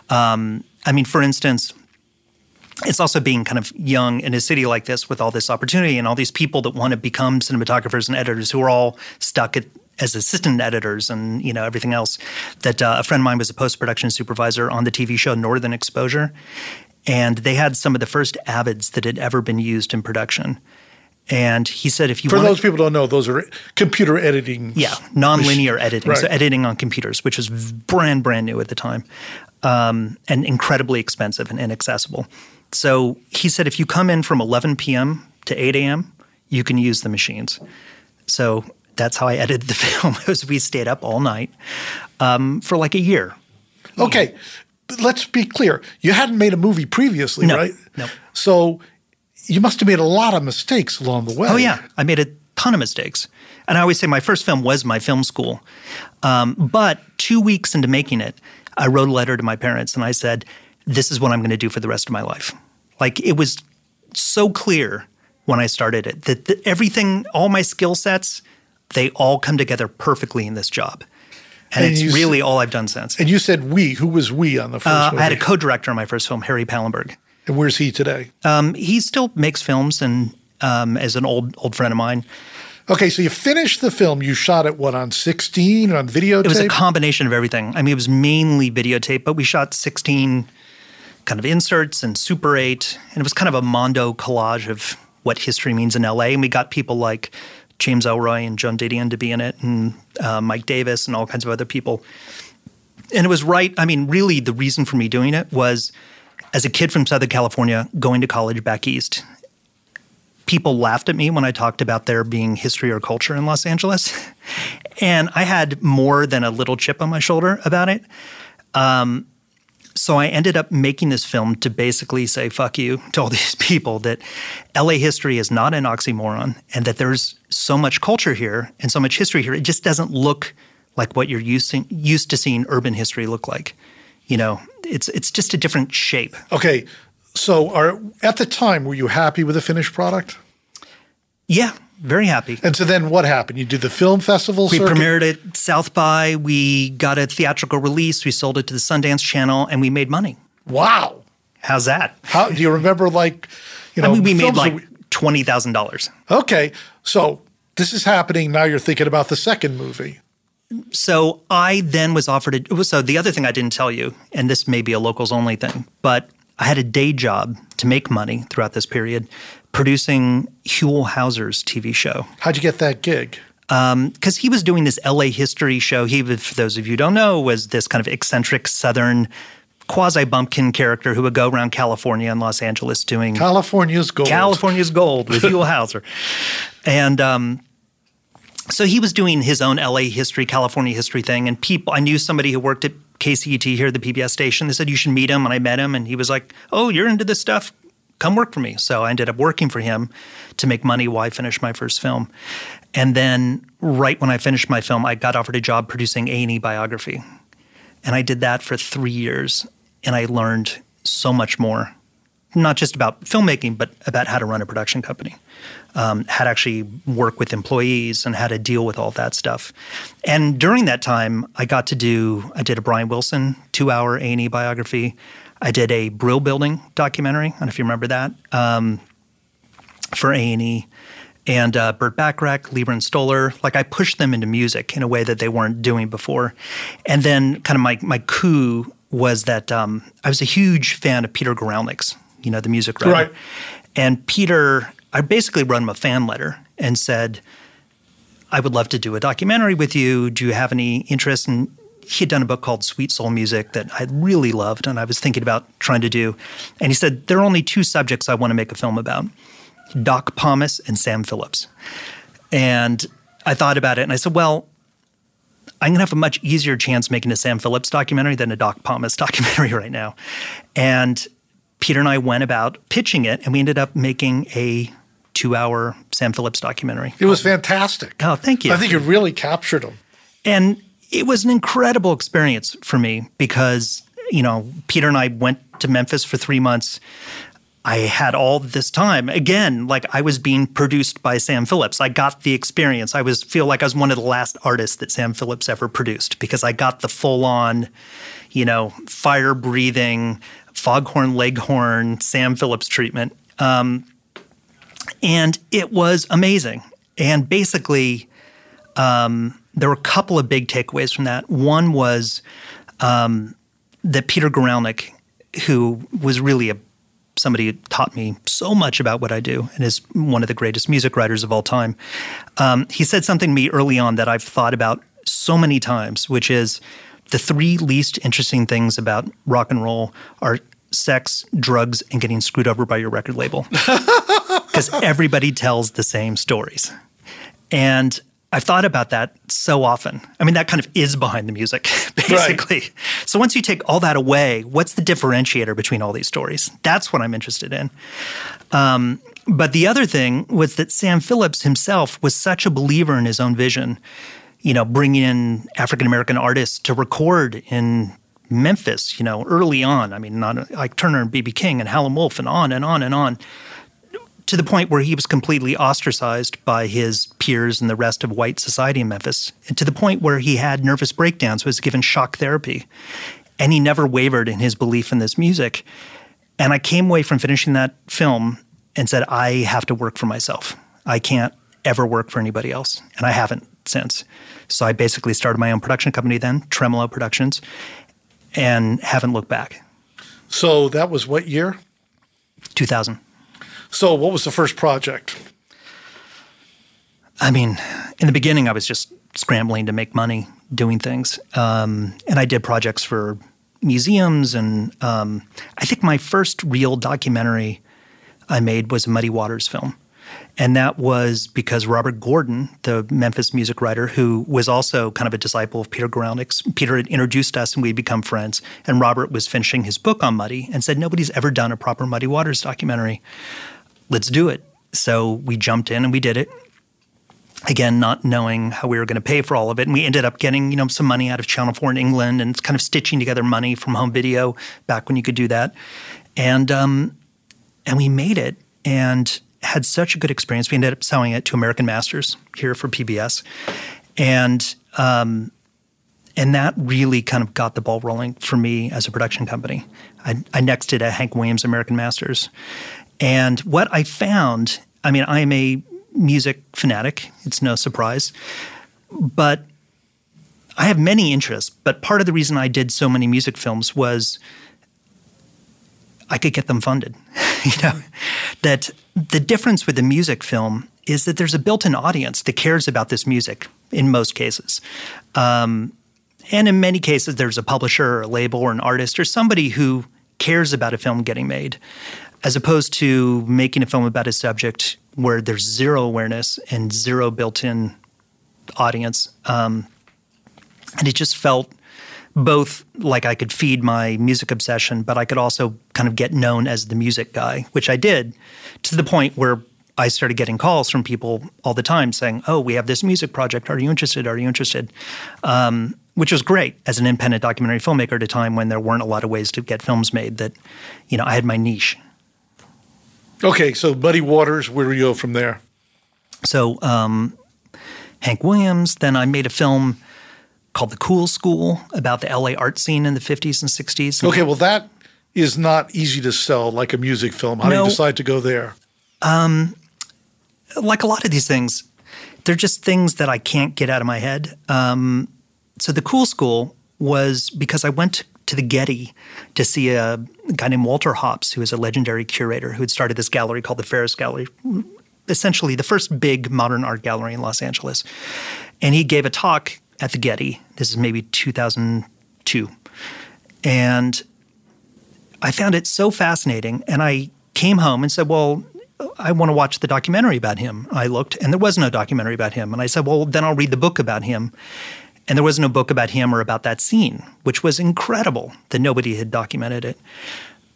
for instance, it's also being kind of young in a city like this with all this opportunity and all these people that want to become cinematographers and editors who are all stuck as assistant editors and, everything else. That a friend of mine was a post-production supervisor on the TV show Northern Exposure. And they had some of the first Avids that had ever been used in production. And he said, if you For those people who don't know, those are computer editing. Yeah, nonlinear editing. Right. So editing on computers, which was brand new at the time, and incredibly expensive and inaccessible. So he said, if you come in from 11 p.m. to 8 a.m., you can use the machines. So that's how I edited the film. We stayed up all night for like a year. Okay, let's be clear. You hadn't made a movie previously, right? No. So you must have made a lot of mistakes along the way. Oh, yeah. I made a ton of mistakes. And I always say my first film was my film school. But 2 weeks into making it, I wrote a letter to my parents and I said, this is what I'm going to do for the rest of my life. Like, it was so clear when I started it that everything, all my skill sets, they all come together perfectly in this job. And it's really all I've done since. And you said we. Who was we on the first movie? I had a co-director on my first film, Harry Pallenberg. And where's he today? He still makes films and as an old friend of mine. Okay, so you finished the film. You shot it, on 16 on videotape? It was a combination of everything. It was mainly videotape, but we shot 16 kind of inserts and Super 8. And it was kind of a mondo collage of what history means in L.A. And we got people like James Ellroy and Joan Didion to be in it and Mike Davis and all kinds of other people. And it was really the reason for me doing it was as a kid from Southern California going to college back east, people laughed at me when I talked about there being history or culture in Los Angeles. And I had more than a little chip on my shoulder about it. So I ended up making this film to basically say, fuck you to all these people, that LA history is not an oxymoron and that there's so much culture here and so much history here. It just doesn't look like what you're used to seeing urban history look like. It's just a different shape. Okay. So at the time, were you happy with the finished product? Yeah, very happy. And so then what happened? You did the film festival circuit? We premiered at South by. We got a theatrical release. We sold it to the Sundance Channel, and we made money. Wow. How's that? How do you remember, we made like $20,000. Okay. So this is happening. Now you're thinking about the second movie. So I then was offered so the other thing I didn't tell you, and this may be a locals only thing, but I had a day job to make money throughout this period producing Huell Hauser's TV show. How'd you get that gig? Because he was doing this LA history show. He, for those of you who don't know, was this kind of eccentric Southern quasi-bumpkin character who would go around California and Los Angeles doing California's Gold. California's Gold with Huell Hauser. And so he was doing his own LA history, California history thing. And I knew somebody who worked at KCET here at the PBS station. They said, you should meet him. And I met him. And he was like, oh, you're into this stuff? Come work for me. So I ended up working for him to make money while I finished my first film. And then right when I finished my film, I got offered a job producing A&E biography. And I did that for 3 years. And I learned so much more, not just about filmmaking, but about how to run a production company, how to actually work with employees and how to deal with all that stuff. And during that time, I did a Brian Wilson 2-hour A&E biography. I did a Brill Building documentary. I don't know if you remember that, for A&E. And Burt Bacharach, Lieber and Stoller, I pushed them into music in a way that they weren't doing before. And then kind of my coup was that I was a huge fan of Peter Guralnick's, the music writer. Right. And Peter, I basically wrote him a fan letter and said, I would love to do a documentary with you. Do you have any interest? And he had done a book called Sweet Soul Music that I really loved and I was thinking about trying to do. And he said, there are only 2 subjects I want to make a film about, Doc Pomus and Sam Phillips. And I thought about it and I said, well, I'm going to have a much easier chance making a Sam Phillips documentary than a Doc Pomus documentary right now. And Peter and I went about pitching it, and we ended up making a 2-hour Sam Phillips documentary. It was fantastic. Oh, thank you. I think it really captured him. And it was an incredible experience for me because, Peter and I went to Memphis for 3 months. I had all this time. Again, like I was being produced by Sam Phillips. I got the experience. I feel like I was one of the last artists that Sam Phillips ever produced because I got the full-on, fire-breathing, foghorn, leghorn, Sam Phillips treatment. And it was amazing. And basically, there were a couple of big takeaways from that. One was that Peter Guralnick, who was really somebody who taught me so much about what I do and is one of the greatest music writers of all time, he said something to me early on that I've thought about so many times, which is the 3 least interesting things about rock and roll are sex, drugs, and getting screwed over by your record label. Because everybody tells the same stories. And I've thought about that so often. I mean, that kind of is behind the music, basically. Right. So once you take all that away, what's the differentiator between all these stories? That's what I'm interested in. But the other thing was that Sam Phillips himself was such a believer in his own vision, bringing in African-American artists to record in Memphis, early on. I mean, like Turner and B.B. King and Howlin' Wolf and on and on and on. To the point where he was completely ostracized by his peers and the rest of white society in Memphis, and to the point where he had nervous breakdowns, was given shock therapy. And he never wavered in his belief in this music. And I came away from finishing that film and said, I have to work for myself. I can't ever work for anybody else. And I haven't since. So I basically started my own production company then, Tremolo Productions, and haven't looked back. So that was what year? 2000. So what was the first project? I mean, in the beginning, I was just scrambling to make money doing things. And I did projects for museums. And I think my first real documentary I made was a Muddy Waters film. And that was because Robert Gordon, the Memphis music writer, who was also kind of a disciple of Peter Guralnick's, Peter had introduced us and we'd become friends. And Robert was finishing his book on Muddy and said, nobody's ever done a proper Muddy Waters documentary. Let's do it. So we jumped in and we did it. Again, not knowing how we were going to pay for all of it. And we ended up getting, some money out of Channel 4 in England and kind of stitching together money from home video back when you could do that. And we made it and had such a good experience. We ended up selling it to American Masters here for PBS. And that really kind of got the ball rolling for me as a production company. I next did a Hank Williams American Masters. And what I found, I mean, I am a music fanatic. It's no surprise. But I have many interests. But part of the reason I did so many music films was I could get them funded. That the difference with the music film is that there's a built-in audience that cares about this music in most cases. And in many cases, there's a publisher or a label or an artist or somebody who cares about a film getting made, as opposed to making a film about a subject where there's zero awareness and zero built-in audience. And it just felt both like I could feed my music obsession, but I could also kind of get known as the music guy, which I did, to the point where I started getting calls from people all the time saying, oh, we have this music project. Are you interested? Are you interested? Which was great as an independent documentary filmmaker at a time when there weren't a lot of ways to get films made that, I had my niche. Okay, so Muddy Waters, where do you go from there? So Hank Williams, then I made a film called The Cool School about the LA art scene in the 50s and 60s. Okay, well, that is not easy to sell like a music film. How do you decide to go there? Like a lot of these things, they're just things that I can't get out of my head. So The Cool School was because I went to the Getty to see a guy named Walter Hopps, who is a legendary curator who had started this gallery called the Ferris Gallery, essentially the first big modern art gallery in Los Angeles. And he gave a talk at the Getty. This is maybe 2002. And I found it so fascinating. And I came home and said, well, I want to watch the documentary about him. I looked, and there was no documentary about him. And I said, well, then I'll read the book about him. And there was no book about him or about that scene, which was incredible that nobody had documented it.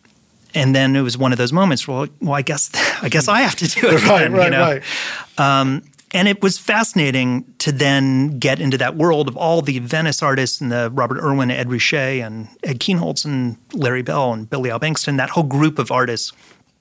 And then it was one of those moments where, well, I guess I have to do it. Right. And it was fascinating to then get into that world of all the Venice artists and the Robert Irwin, Ed Ruscha, and Ed Kienholz, and Larry Bell, and Billy Albankston, that whole group of artists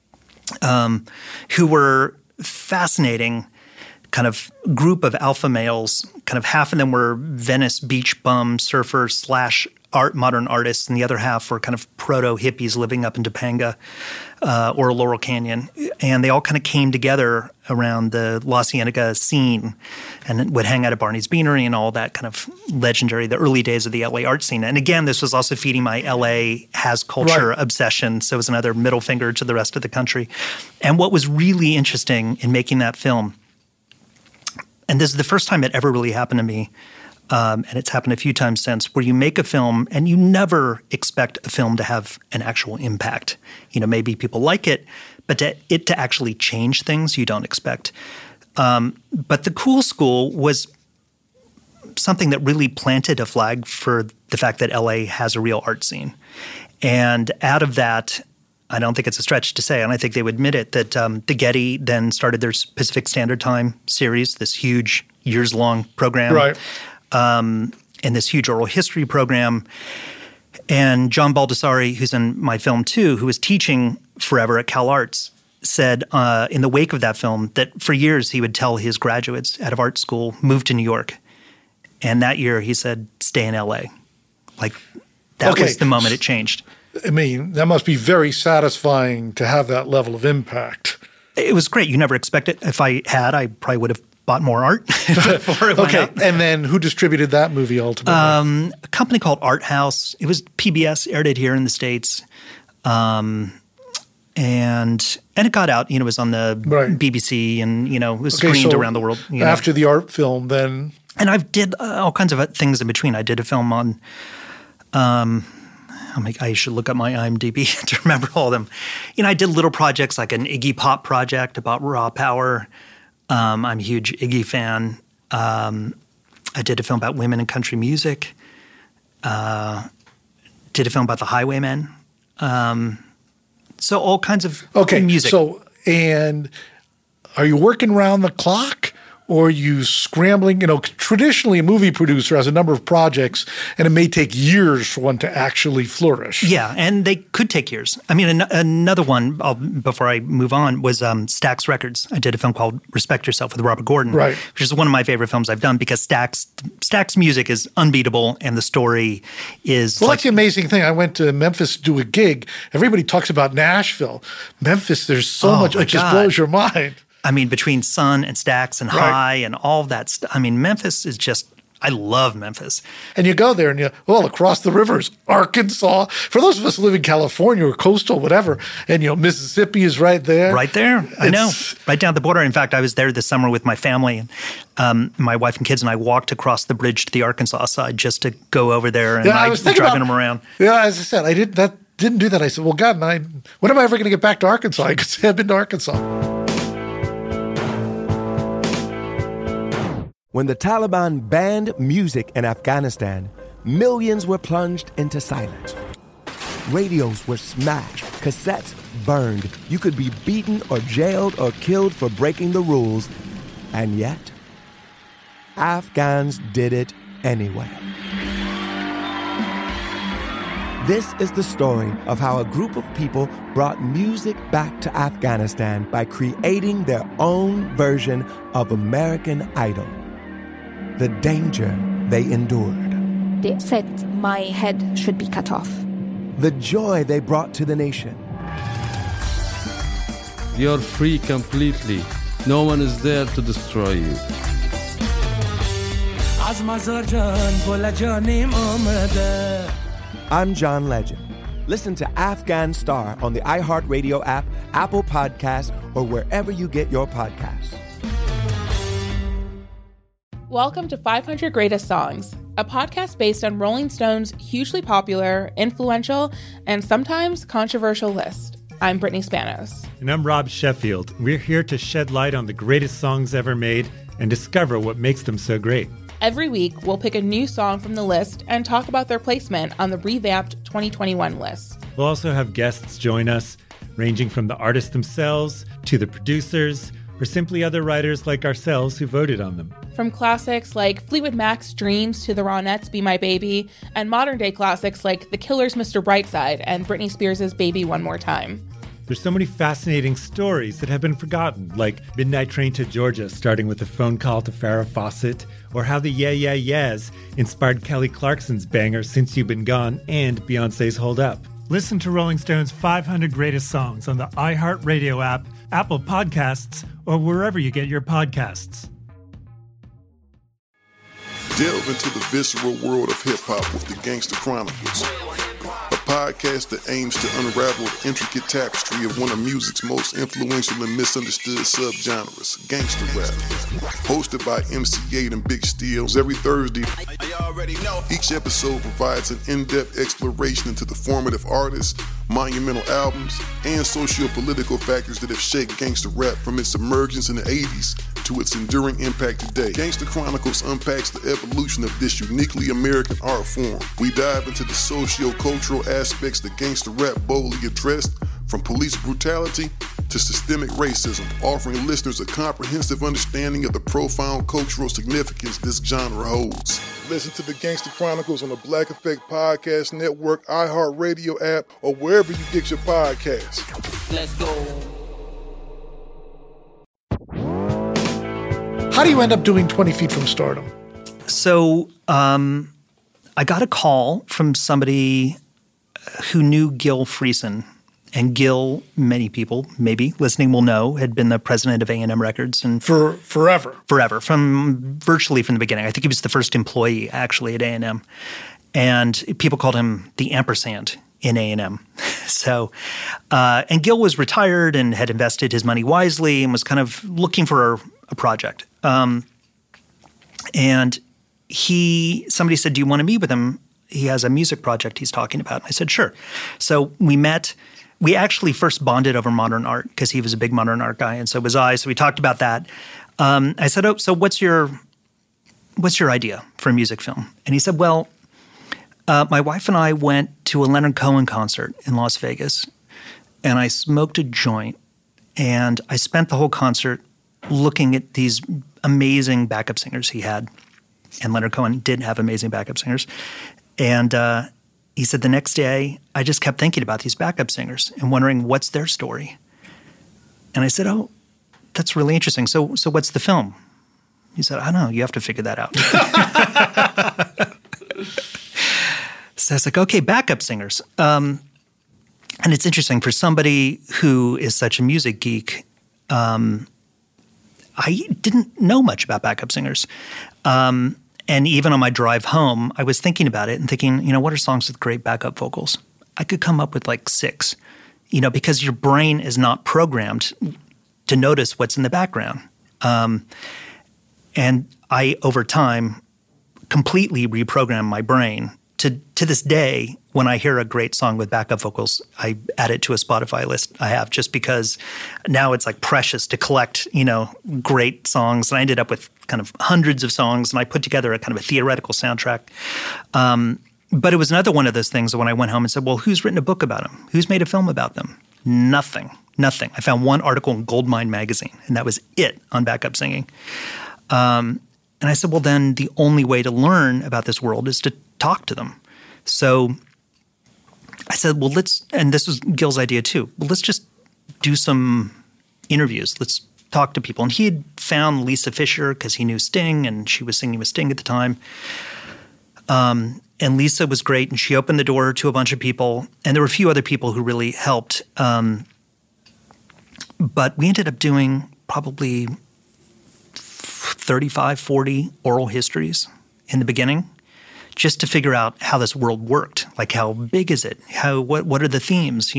who were fascinating kind of group of alpha males. Kind of half of them were Venice beach bum surfers / modern artists, and the other half were kind of proto-hippies living up in Topanga or Laurel Canyon. And they all kind of came together around the La Cienega scene and would hang out at Barney's Beanery and all that kind of legendary, the early days of the LA art scene. And again, this was also feeding my LA has culture obsession, so it was another middle finger to the rest of the country. And what was really interesting in making that film, and this is the first time it ever really happened to me, and it's happened a few times since, where you make a film and you never expect a film to have an actual impact. Maybe people like it, but to actually change things you don't expect. But The Cool School was something that really planted a flag for the fact that LA has a real art scene. And out of that, I don't think it's a stretch to say, and I think they would admit it, that the Getty then started their Pacific Standard Time series, this huge years-long program. Right. And this huge oral history program. And John Baldessari, who's in my film too, who was teaching forever at Cal Arts, said in the wake of that film that for years he would tell his graduates out of art school, move to New York. And that year he said, stay in LA. Like that was the moment it changed. I mean, that must be very satisfying to have that level of impact. It was great. You never expect it. If I had, I probably would have bought more art before it went out. And then who distributed that movie ultimately? A company called Art House. It was PBS, aired it here in the States. And it got out. It was on the BBC, and it was screened around the world. After the art film, then. And I did all kinds of things in between. I did a film on. I should look up my IMDb to remember all of them. I did little projects like an Iggy Pop project about raw power. I'm a huge Iggy fan. I did a film about women in country music. Did a film about the Highwaymen. So all kinds of music. So, and are you working around the clock? Or are you scrambling? Traditionally a movie producer has a number of projects and it may take years for one to actually flourish. Yeah, and they could take years. I mean, another one, before I move on, was Stax Records. I did a film called Respect Yourself with Robert Gordon, which is one of my favorite films I've done because Stax music is unbeatable and the story is that's the amazing thing. I went to Memphis to do a gig. Everybody talks about Nashville. Memphis, there's so much. It just blows your mind. I mean, between Sun and Stax and High and all of that stuff. I mean, Memphis is just – I love Memphis. And you go there and across the rivers, Arkansas. For those of us who live in California or coastal, whatever, and, Mississippi is right there. Right there. I know. Right down the border. In fact, I was there this summer with my family. My wife and kids and I walked across the bridge to the Arkansas side just to go over there, and I was driving them around. Yeah, as I said, I didn't do that. I said, well, God, when am I ever going to get back to Arkansas? I could say I've been to Arkansas. When the Taliban banned music in Afghanistan, millions were plunged into silence. Radios were smashed, cassettes burned. You could be beaten or jailed or killed for breaking the rules. And yet, Afghans did it anyway. This is the story of how a group of people brought music back to Afghanistan by creating their own version of American Idol. The danger they endured. They said my head should be cut off. The joy they brought to the nation. You're free completely. No one is there to destroy you. I'm John Legend. Listen to Afghan Star on the iHeartRadio app, Apple Podcasts, or wherever you get your podcasts. Welcome to 500 Greatest Songs, a podcast based on Rolling Stone's hugely popular, influential, and sometimes controversial list. I'm Brittany Spanos. And I'm Rob Sheffield. We're here to shed light on the greatest songs ever made and discover what makes them so great. Every week, we'll pick a new song from the list and talk about their placement on the revamped 2021 list. We'll also have guests join us, ranging from the artists themselves to the producers, or simply other writers like ourselves who voted on them. From classics like Fleetwood Mac's Dreams to the Ronettes' Be My Baby, and modern-day classics like The Killer's Mr. Brightside and Britney Spears' Baby One More Time. There's so many fascinating stories that have been forgotten, like Midnight Train to Georgia, starting with a phone call to Farrah Fawcett, or how the Yeah Yeah Yeahs inspired Kelly Clarkson's banger Since You've Been Gone and Beyoncé's Hold Up. Listen to Rolling Stone's 500 Greatest Songs on the iHeartRadio app, Apple Podcasts, or wherever you get your podcasts. Delve into the visceral world of hip-hop with the Gangsta Chronicles, a podcast that aims to unravel the intricate tapestry of one of music's most influential and misunderstood subgenres, gangsta rap. Hosted by MC8 and Big Steels every Thursday, each episode provides an in-depth exploration into the formative artists, monumental albums, and socio-political factors that have shaped gangsta rap from its emergence in the 80s to its enduring impact today. Gangsta Chronicles unpacks the evolution of this uniquely American art form. We dive into the socio-cultural aspects that gangsta rap boldly addressed, from police brutality to systemic racism, offering listeners a comprehensive understanding of the profound cultural significance this genre holds. Listen to the Gangsta Chronicles on the Black Effect Podcast Network, iHeartRadio app, or wherever you get your podcasts. Let's go. How do you end up doing 20 Feet from Stardom? So I got a call from somebody who knew Gil Friesen. And Gil, many people maybe listening will know, had been the president of A&M Records. And For forever. Forever, virtually from the beginning. I think he was the first employee actually at A&M. And people called him the ampersand in A&M. So, and Gil was retired and had invested his money wisely and was kind of looking for a project. And somebody said, do you want to meet with him? He has a music project he's talking about. And I said, sure. So we met. We actually first bonded over modern art because he was a big modern art guy, and so was I. So we talked about that. I said, oh, so what's your idea for a music film? And he said, well, my wife and I went to a Leonard Cohen concert in Las Vegas, and I smoked a joint, and I spent the whole concert looking at these amazing backup singers he had. And Leonard Cohen did have amazing backup singers. And he said the next day, I just kept thinking about these backup singers and wondering what's their story. And I said, oh, that's really interesting. So what's the film? He said, I don't know. You have to figure that out. So I was like, okay, backup singers. And it's interesting for somebody who is such a music geek. I didn't know much about backup singers. And even on my drive home, I was thinking about it and thinking, what are songs with great backup vocals? I could come up with like 6, because your brain is not programmed to notice what's in the background. And I, over time, completely reprogrammed my brain. To this day, when I hear a great song with backup vocals, I add it to a Spotify list I have, just because now it's like precious to collect, great songs. And I ended up with kind of hundreds of songs, and I put together a kind of a theoretical soundtrack. But it was another one of those things that when I went home and said, well, who's written a book about them? Who's made a film about them? Nothing. I found one article in Goldmine magazine, and that was it on backup singing. And I said, well, then the only way to learn about this world is to talk to them. So I said, well, and this was Gil's idea too, well, let's just do some interviews. Let's talk to people. And he had found Lisa Fischer because he knew Sting, and she was singing with Sting at the time. And Lisa was great, and she opened the door to a bunch of people. And there were a few other people who really helped. But we ended up doing probably 35, 40 oral histories in the beginning, just to figure out how this world worked. Like, how big is it? What are the themes?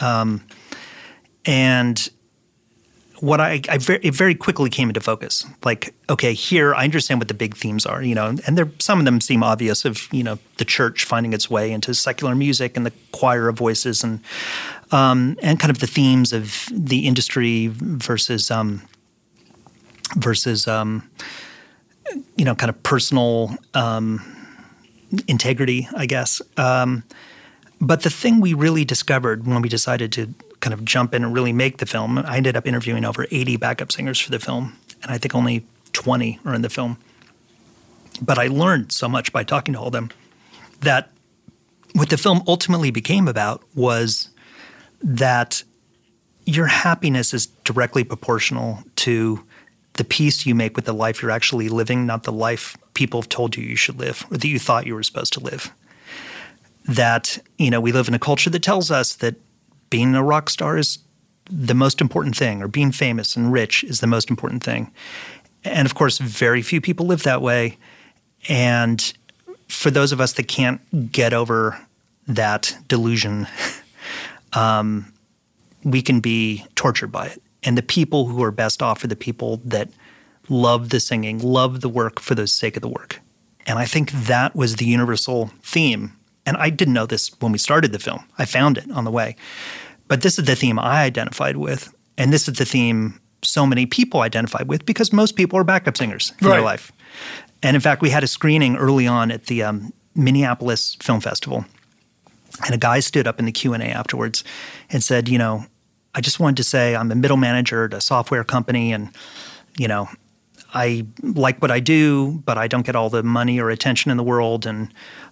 And what it very quickly came into focus. Like, okay, here I understand what the big themes are. And some of them seem obvious. Of the church finding its way into secular music and the choir of voices, and kind of the themes of the industry versus kind of personal integrity, I guess. But the thing we really discovered when we decided to kind of jump in and really make the film, I ended up interviewing over 80 backup singers for the film, and I think only 20 are in the film. But I learned so much by talking to all of them that what the film ultimately became about was that your happiness is directly proportional to the peace you make with the life you're actually living, not the life people have told you you should live or that you thought you were supposed to live. That, we live in a culture that tells us that being a rock star is the most important thing, or being famous and rich is the most important thing. And of course, very few people live that way. And for those of us that can't get over that delusion, we can be tortured by it. And the people who are best off are the people that love the singing, love the work for the sake of the work. And I think that was the universal theme. And I didn't know this when we started the film. I found it on the way. But this is the theme I identified with. And this is the theme so many people identified with because most people are backup singers in their life. And in fact, we had a screening early on at the Minneapolis Film Festival. And a guy stood up in the Q&A afterwards and said, I just wanted to say I'm a middle manager at a software company and, I like what I do, but I don't get all the money or attention in the world. And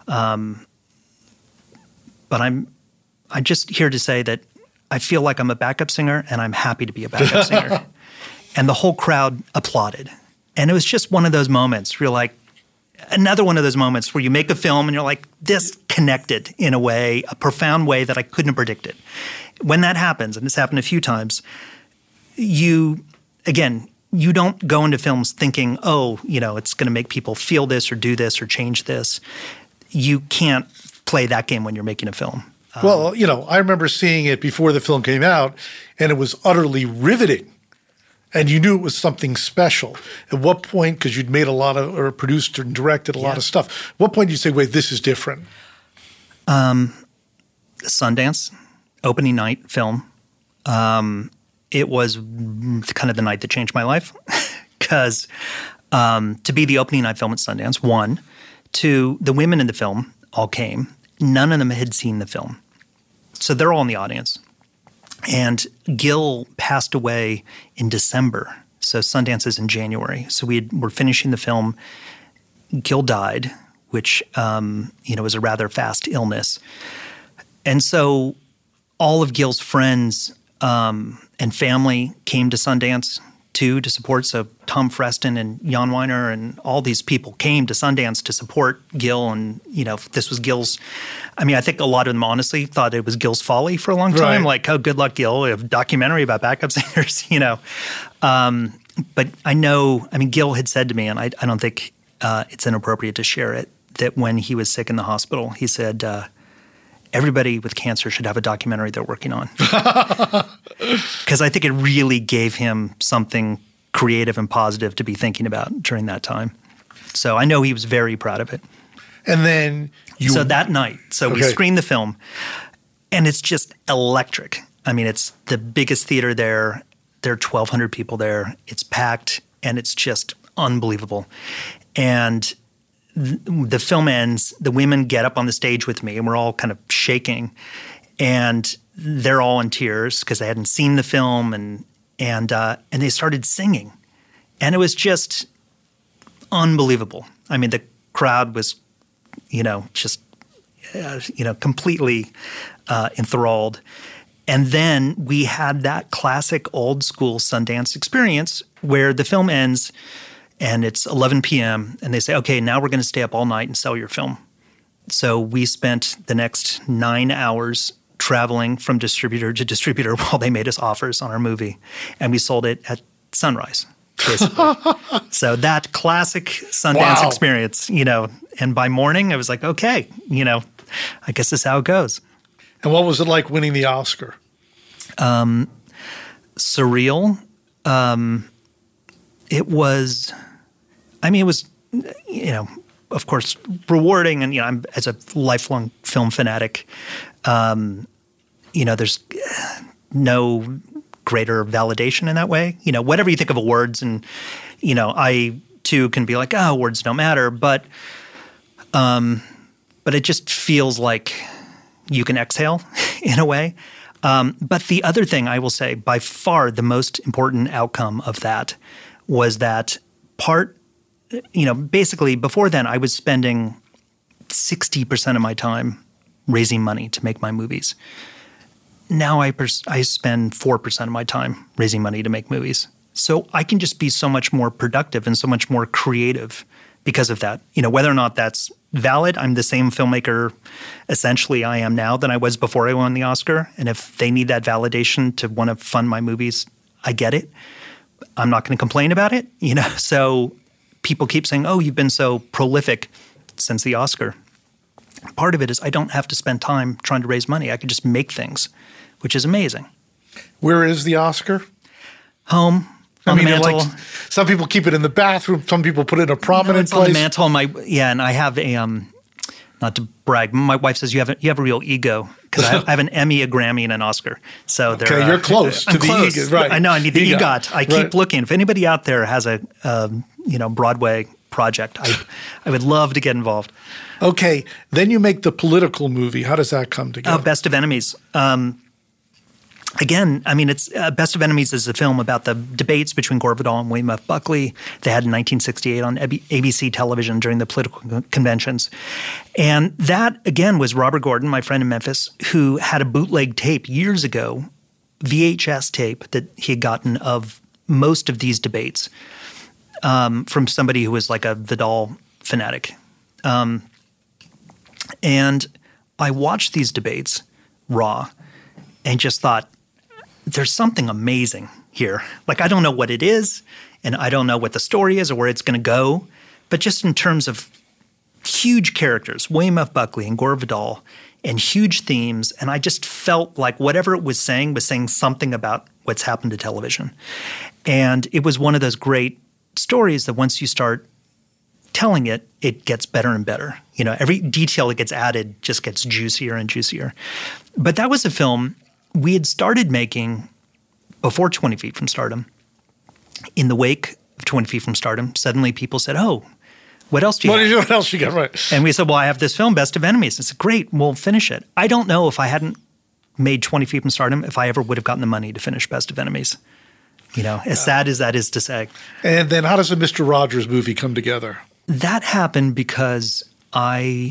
but I'm just here to say that I feel like I'm a backup singer and I'm happy to be a backup singer. And the whole crowd applauded. And it was just one of those moments where you're like, another one of those moments where you make a film and you're like, this connected in a way, a profound way that I couldn't have predicted. When that happens, and it's happened a few times, you don't go into films thinking, it's going to make people feel this or do this or change this. You can't play that game when you're making a film. Well, I remember seeing it before the film came out, and it was utterly riveting. And you knew it was something special. At what point, because you'd made or produced and directed a lot of stuff, at what point did you say, wait, this is different? Sundance, opening night film. It was kind of the night that changed my life because to be the opening night film at Sundance, 1. 2, the women in the film all came. None of them had seen the film. So they're all in the audience. And Gil passed away in December. So Sundance is in January. So we're finishing the film. Gil died, which, was a rather fast illness. And so all of Gil's friends and family came to Sundance too to support. So Tom Freston and Jan Weiner and all these people came to Sundance to support Gil. And, this was Gil's – I think a lot of them honestly thought it was Gil's folly for a long time. Like, oh, good luck, Gil. We have a documentary about backup singers, But I know – Gil had said to me, and I don't think it's inappropriate to share it, that when he was sick in the hospital, he said everybody with cancer should have a documentary they're working on. Because I think it really gave him something creative and positive to be thinking about during that time. So I know he was very proud of it. And then So that night, we screened the film, and it's just electric. It's the biggest theater there. There are 1,200 people there. It's packed, and it's just unbelievable. And the film ends, the women get up on the stage with me, and we're all kind of shaking. And they're all in tears because they hadn't seen the film, and they started singing. And it was just unbelievable. The crowd was, completely enthralled. And then we had that classic old school Sundance experience where the film ends and it's 11 p.m. and they say, okay, now we're going to stay up all night and sell your film. So we spent the next 9 hours traveling from distributor to distributor while they made us offers on our movie. And we sold it at sunrise, basically. So that classic Sundance experience, and by morning I was like, okay, I guess this is how it goes. And what was it like winning the Oscar? Surreal. It was, it was, of course, rewarding. And, I'm as a lifelong film fanatic, there's no greater validation in that way. Whatever you think of awards and, too can be like, oh, words don't matter, but it just feels like you can exhale in a way. But the other thing I will say, by far the most important outcome of that was that basically before then I was spending 60% of my time raising money to make my movies. Now I spend 4% of my time raising money to make movies. So I can just be so much more productive and so much more creative because of that. Whether or not that's valid, I'm the same filmmaker essentially I am now than I was before I won the Oscar. And if they need that validation to want to fund my movies, I get it. I'm not going to complain about it. So people keep saying, oh, you've been so prolific since the Oscar. Part of it is I don't have to spend time trying to raise money. I can just make things, which is amazing. Where is the Oscar? Home. On the mantle. Some people keep it in the bathroom. Some people put it in a prominent place. On the mantle. And I have a not to brag. My wife says you have a real ego because I have an Emmy, a Grammy, and an Oscar. So you're close to the EGOT, right? I know. I need the EGOT. I keep looking. If anybody out there has a Broadway project, I would love to get involved. Okay, then you make the political movie. How does that come together? Best of Enemies. Again, it's Best of Enemies is a film about the debates between Gore Vidal and William F. Buckley they had in 1968 on ABC television during the political conventions. And that, again, was Robert Gordon, my friend in Memphis, who had a bootleg tape years ago, VHS tape that he had gotten of most of these debates from somebody who was like a Vidal fanatic. And I watched these debates raw and just thought, there's something amazing here. Like, I don't know what it is, and I don't know what the story is or where it's going to go, but just in terms of huge characters, William F. Buckley and Gore Vidal, and huge themes, and I just felt like whatever it was saying something about what's happened to television. And it was one of those great stories that once you start telling it, it gets better and better. Every detail that gets added just gets juicier and juicier. But that was a film we had started making before 20 Feet from Stardom. In the wake of 20 Feet from Stardom, suddenly people said, oh, what else do you have? What else you got, right? And we said, well, I have this film, Best of Enemies. I said, great, we'll finish it. I don't know if I hadn't made 20 Feet from Stardom, if I ever would have gotten the money to finish Best of Enemies. As sad as that is to say. And then how does the Mr. Rogers movie come together? That happened because the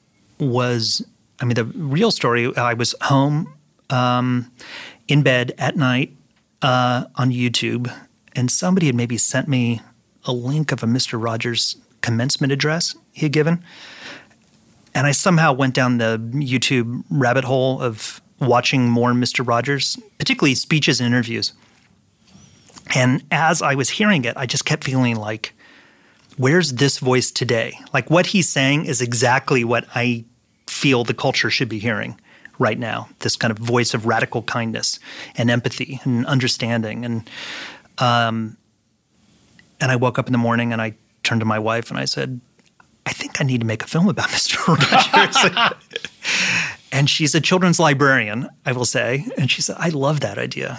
real story, I was home in bed at night on YouTube, and somebody had maybe sent me a link of a Mr. Rogers commencement address he had given. And I somehow went down the YouTube rabbit hole of watching more Mr. Rogers, particularly speeches and interviews. And as I was hearing it, I just kept feeling like, where's this voice today? Like, what he's saying is exactly what I feel the culture should be hearing right now, this kind of voice of radical kindness and empathy and understanding. And I woke up in the morning and I turned to my wife and I said, I think I need to make a film about Mr. Rogers. And she's a children's librarian, I will say. And she said, I love that idea.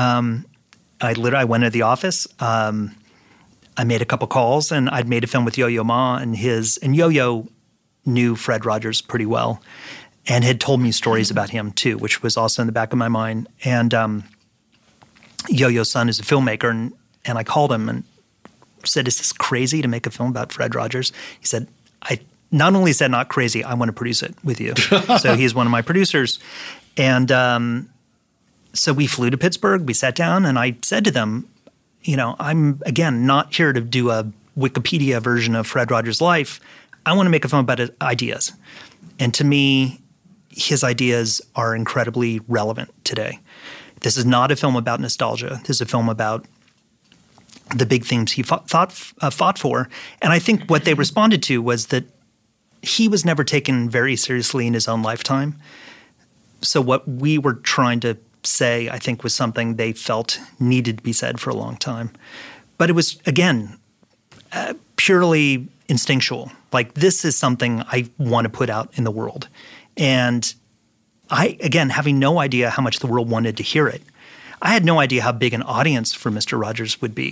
I went to the office. I made a couple calls, and I'd made a film with Yo-Yo Ma, and Yo-Yo knew Fred Rogers pretty well and had told me stories about him too, which was also in the back of my mind. And Yo-Yo's son is a filmmaker, and I called him and said, is this crazy to make a film about Fred Rogers? He said, I not only said not crazy, I want to produce it with you. So he's one of my producers. And so we flew to Pittsburgh, we sat down, and I said to them, I'm, again, not here to do a Wikipedia version of Fred Rogers' life. I want to make a film about his ideas. And to me, his ideas are incredibly relevant today. This is not a film about nostalgia. This is a film about the big themes he fought for. And I think what they responded to was that he was never taken very seriously in his own lifetime. So what we were trying to say, I think, was something they felt needed to be said for a long time. But it was, again, purely instinctual. Like, this is something I want to put out in the world. And I, again, having no idea how much the world wanted to hear it, I had no idea how big an audience for Mr. Rogers would be.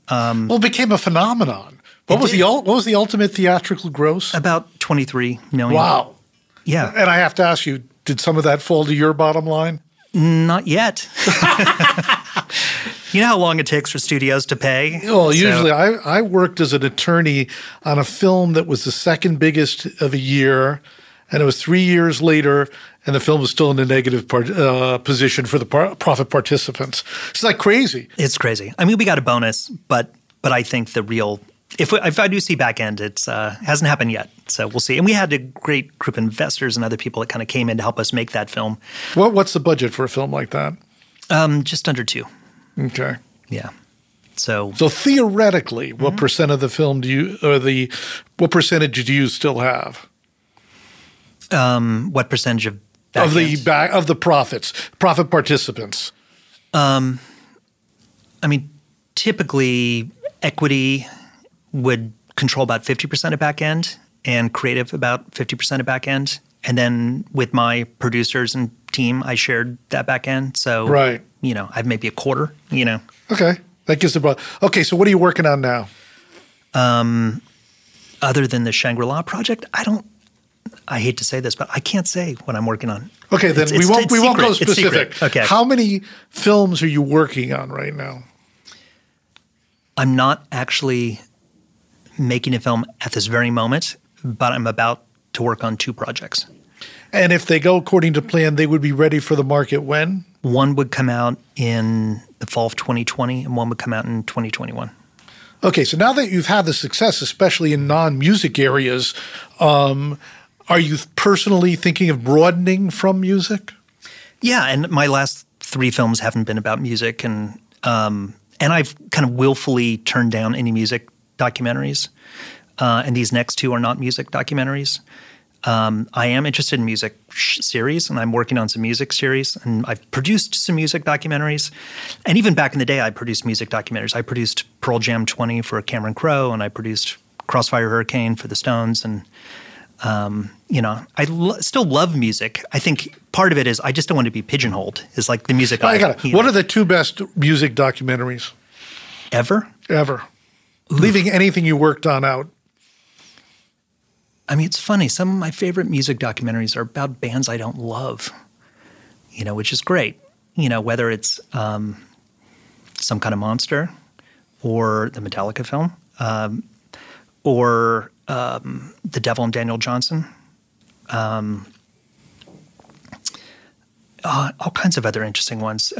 It became a phenomenon. What was the ultimate theatrical gross? About $23 million. Wow. Yeah. And I have to ask you, did some of that fall to your bottom line? Not yet. You know how long it takes for studios to pay? Well, usually I worked as an attorney on a film that was the second biggest of a year, and it was 3 years later, and the film was still in the negative position for the profit participants. It's like crazy. It's crazy. I mean, we got a bonus, but I think the real – if I do see back end, it hasn't happened yet. So we'll see. And we had a great group of investors and other people that kind of came in to help us make that film. What's the budget for a film like that? Just under 2. Okay. Yeah. So theoretically, what percent of the film what percentage do you still have? What percentage of the profit participants? I mean, typically equity would control about 50% of back end and creative about 50% of back end. And then with my producers and team, I shared that back end. So, right. I've maybe a quarter, Okay. That gives the okay, so what are you working on now? Other than the Shangri-La project, I hate to say this, but I can't say what I'm working on. Okay, then we won't go specific. Okay. How many films are you working on right now? I'm not actually making a film at this very moment, but I'm about to work on 2 projects. And if they go according to plan, they would be ready for the market when? One would come out in the fall of 2020 and one would come out in 2021. Okay, so now that you've had the success, especially in non-music areas, are you personally thinking of broadening from music? Yeah, and my last 3 films haven't been about music, and I've kind of willfully turned down any music documentaries, and these next 2 are not music documentaries. I am interested in music series, and I'm working on some music series, and I've produced some music documentaries. And even back in the day, I produced music documentaries. I produced Pearl Jam 20 for Cameron Crowe, and I produced Crossfire Hurricane for the Stones. And, I still love music. I think part of it is I just don't want to be pigeonholed. It's like the music. What are the 2 best music documentaries? Ever? Ever. Leaving anything you worked on out. I mean, it's funny. Some of my favorite music documentaries are about bands I don't love, which is great. Whether it's Some Kind of Monster or the Metallica film or The Devil and Daniel Johnson. All kinds of other interesting ones.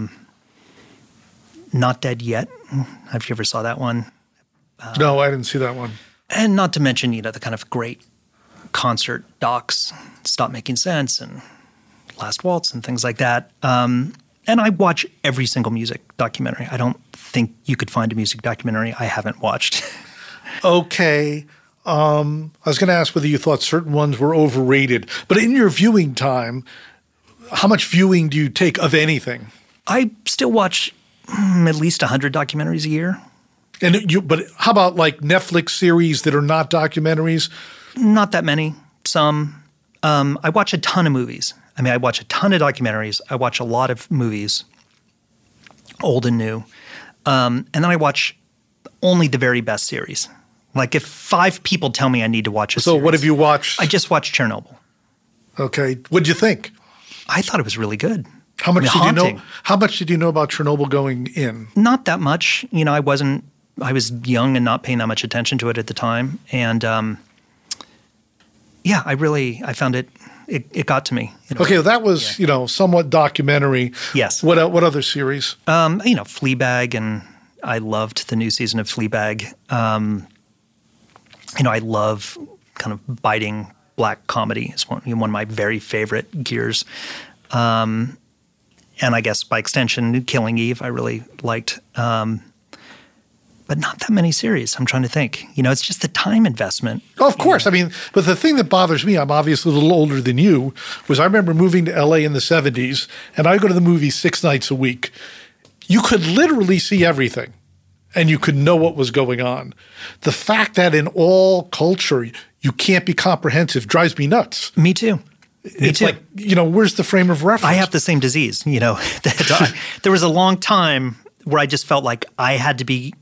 Not Dead Yet. Have you ever saw that one? No, I didn't see that one. And not to mention, the kind of great concert docs, Stop Making Sense and Last Waltz and things like that. And I watch every single music documentary. I don't think you could find a music documentary I haven't watched. Okay. I was going to ask whether you thought certain ones were overrated. But in your viewing time, how much viewing do you take of anything? I still watch at least 100 documentaries a year. But how about like Netflix series that are not documentaries? Not that many. Some. I watch a ton of movies. I mean, I watch a ton of documentaries. I watch a lot of movies, old and new. And then I watch only the very best series. Like if 5 people tell me I need to watch a series. So what have you watched? I just watched Chernobyl. Okay. What'd you think? I thought it was really good. How much did you know? How much did you know about Chernobyl going in? Not that much. I was young and not paying that much attention to it at the time. And I found it got to me. Okay, well, that was, somewhat documentary. Yes. What other series? Fleabag, and I loved the new season of Fleabag. I love kind of biting black comedy. It's one of my very favorite gears. And I guess by extension, Killing Eve I really liked. But not that many series. I'm trying to think. It's just the time investment. Oh, of course. I mean, but the thing that bothers me, I'm obviously a little older than you, was I remember moving to LA in the 70s, and I would go to the movies 6 nights a week. You could literally see everything, and you could know what was going on. The fact that in all culture you can't be comprehensive drives me nuts. Me too. It's like, where's the frame of reference? I have the same disease. There was a long time where I just felt like I had to be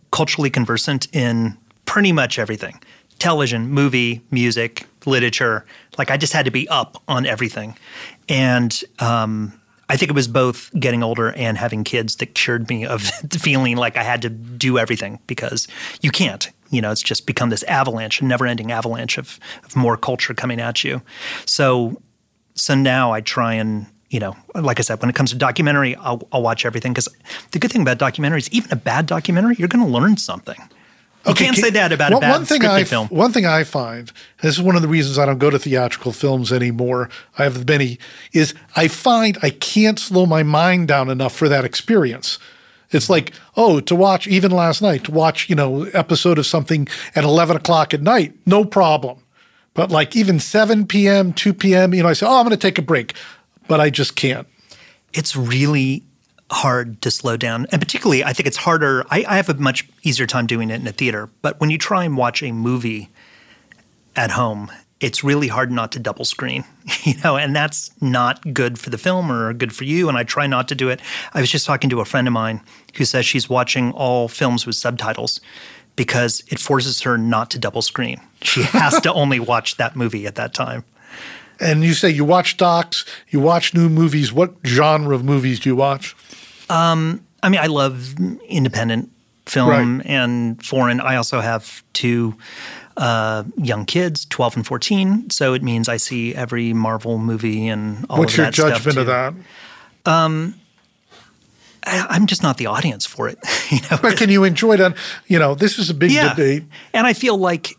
culturally conversant in pretty much everything. Television, movie, music, literature. Like I just had to be up on everything. And I think it was both getting older and having kids that cured me of the feeling like I had to do everything, because you can't. It's just become this avalanche, a never-ending avalanche of more culture coming at you. So now I try and, like I said, when it comes to documentary, I'll watch everything, because the good thing about documentaries, even a bad documentary, you're going to learn something. You can't say that about a bad scripted film. One thing I find, this is one of the reasons I don't go to theatrical films anymore, I have many, is I find I can't slow my mind down enough for that experience. It's like, to watch, even last night, to watch, episode of something at 11 o'clock at night, no problem. But like even 7 p.m., 2 p.m., I say, I'm going to take a break. But I just can't. It's really hard to slow down. And particularly, I think it's harder. I have a much easier time doing it in a theater. But when you try and watch a movie at home, it's really hard not to double screen, and that's not good for the film or good for you. And I try not to do it. I was just talking to a friend of mine who says she's watching all films with subtitles because it forces her not to double screen. She has to only watch that movie at that time. And you say you watch docs, you watch new movies. What genre of movies do you watch? I love independent film and foreign. I also have two young kids, 12 and 14. So it means I see every Marvel movie and all What's of that stuff. What's your judgment of that? I'm just not the audience for it. But can you enjoy that? This is a big debate. And I feel like,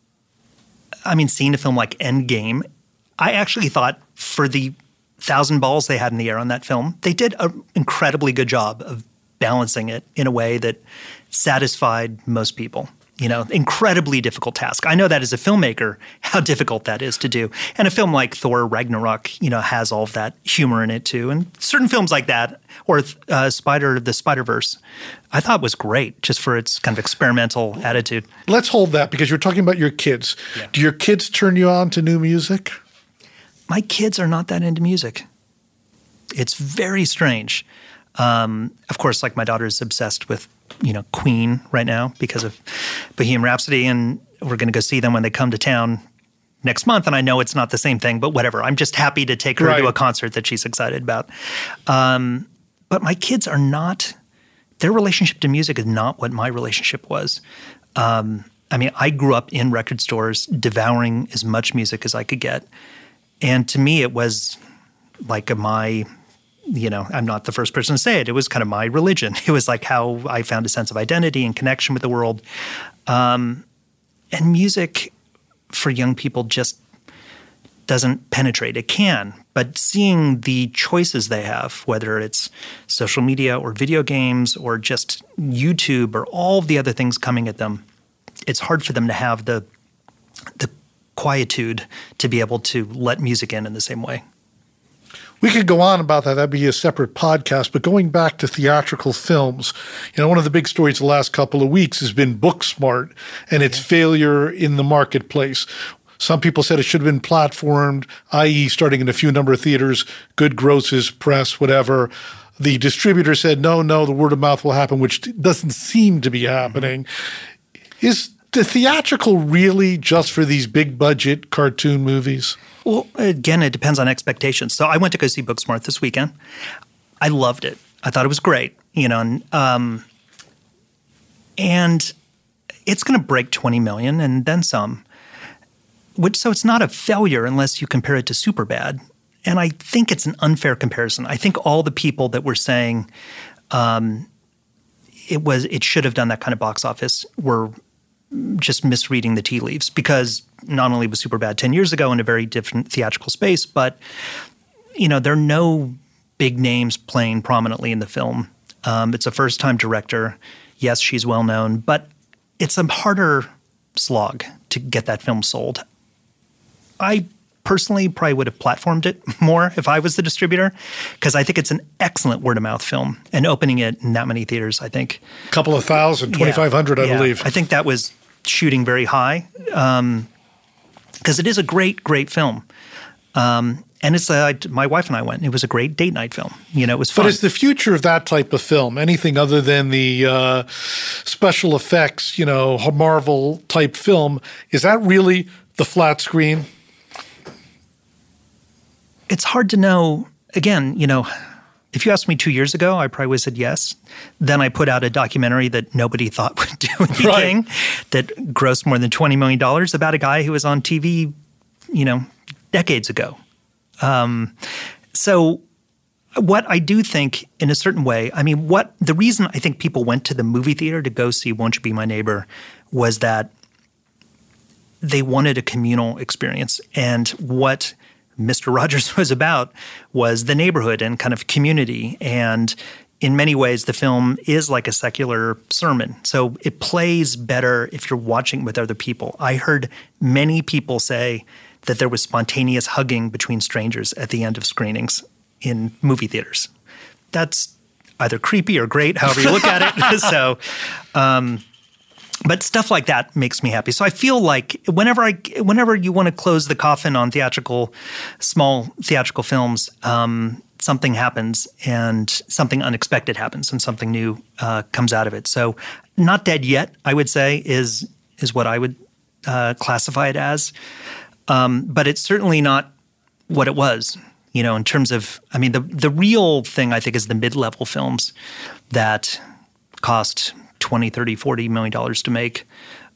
seeing a film like Endgame, I actually thought for the 1,000 balls they had in the air on that film, they did an incredibly good job of balancing it in a way that satisfied most people. Incredibly difficult task. I know that as a filmmaker, how difficult that is to do. And a film like Thor Ragnarok, has all of that humor in it too. And certain films like that, or the Spider-Verse, I thought was great just for its kind of experimental attitude. Let's hold that, because you're talking about your kids. Yeah. Do your kids turn you on to new music? My kids are not that into music. It's very strange. Of course, like my daughter is obsessed with, Queen right now because of Bohemian Rhapsody, and we're going to go see them when they come to town next month. And I know it's not the same thing, but whatever. I'm just happy to take her to a concert that she's excited about. But my kids are not – their relationship to music is not what my relationship was. I grew up in record stores devouring as much music as I could get. And to me, it was like I'm not the first person to say it. It was kind of my religion. It was like how I found a sense of identity and connection with the world. And music for young people just doesn't penetrate. It can, but seeing the choices they have, whether it's social media or video games or just YouTube or all of the other things coming at them, it's hard for them to have the quietude to be able to let music in the same way. We could go on about that. That'd be a separate podcast. But going back to theatrical films, one of the big stories the last couple of weeks has been Booksmart and its failure in the marketplace. Some people said it should have been platformed, i.e. starting in a few number of theaters, good grosses, press, whatever. The distributor said, no, the word of mouth will happen, which doesn't seem to be happening. Is the theatrical really just for these big budget cartoon movies? Well, again, it depends on expectations. So I went to go see Booksmart this weekend. I loved it. I thought it was great, and it's going to break 20 million and then some. So it's not a failure unless you compare it to Superbad. And I think it's an unfair comparison. I think all the people that were saying it should have done that kind of box office were just misreading the tea leaves, because not only was Superbad 10 years ago in a very different theatrical space, but there are no big names playing prominently in the film. It's a first-time director. Yes, she's well-known, but it's a harder slog to get that film sold. I personally probably would have platformed it more if I was the distributor, because I think it's an excellent word-of-mouth film. And opening it in that many theaters, I think. A couple of thousand, 2,500, I believe. I think that was shooting very high, because it is a great, great film. And it's my wife and I went. It was a great date night film. It was fun. But is the future of that type of film anything other than the special effects, Marvel type film? Is that really the flat screen? It's hard to know. Again, if you asked me 2 years ago, I probably would have said yes. Then I put out a documentary that nobody thought would do anything, that grossed more than $20 million about a guy who was on TV, decades ago. So what I do think in a certain way, the reason I think people went to the movie theater to go see Won't You Be My Neighbor was that they wanted a communal experience. And what Mr. Rogers was about was the neighborhood and kind of community. And in many ways, the film is like a secular sermon. So it plays better if you're watching with other people. I heard many people say that there was spontaneous hugging between strangers at the end of screenings in movie theaters. That's either creepy or great, however you look at it. So, but stuff like that makes me happy. So I feel like whenever you want to close the coffin on small theatrical films, something happens and something unexpected happens and something new comes out of it. So not dead yet, I would say, is what I would classify it as. But it's certainly not what it was, in terms of, the real thing I think is the mid-level films that cost $20, $30, $40 million to make,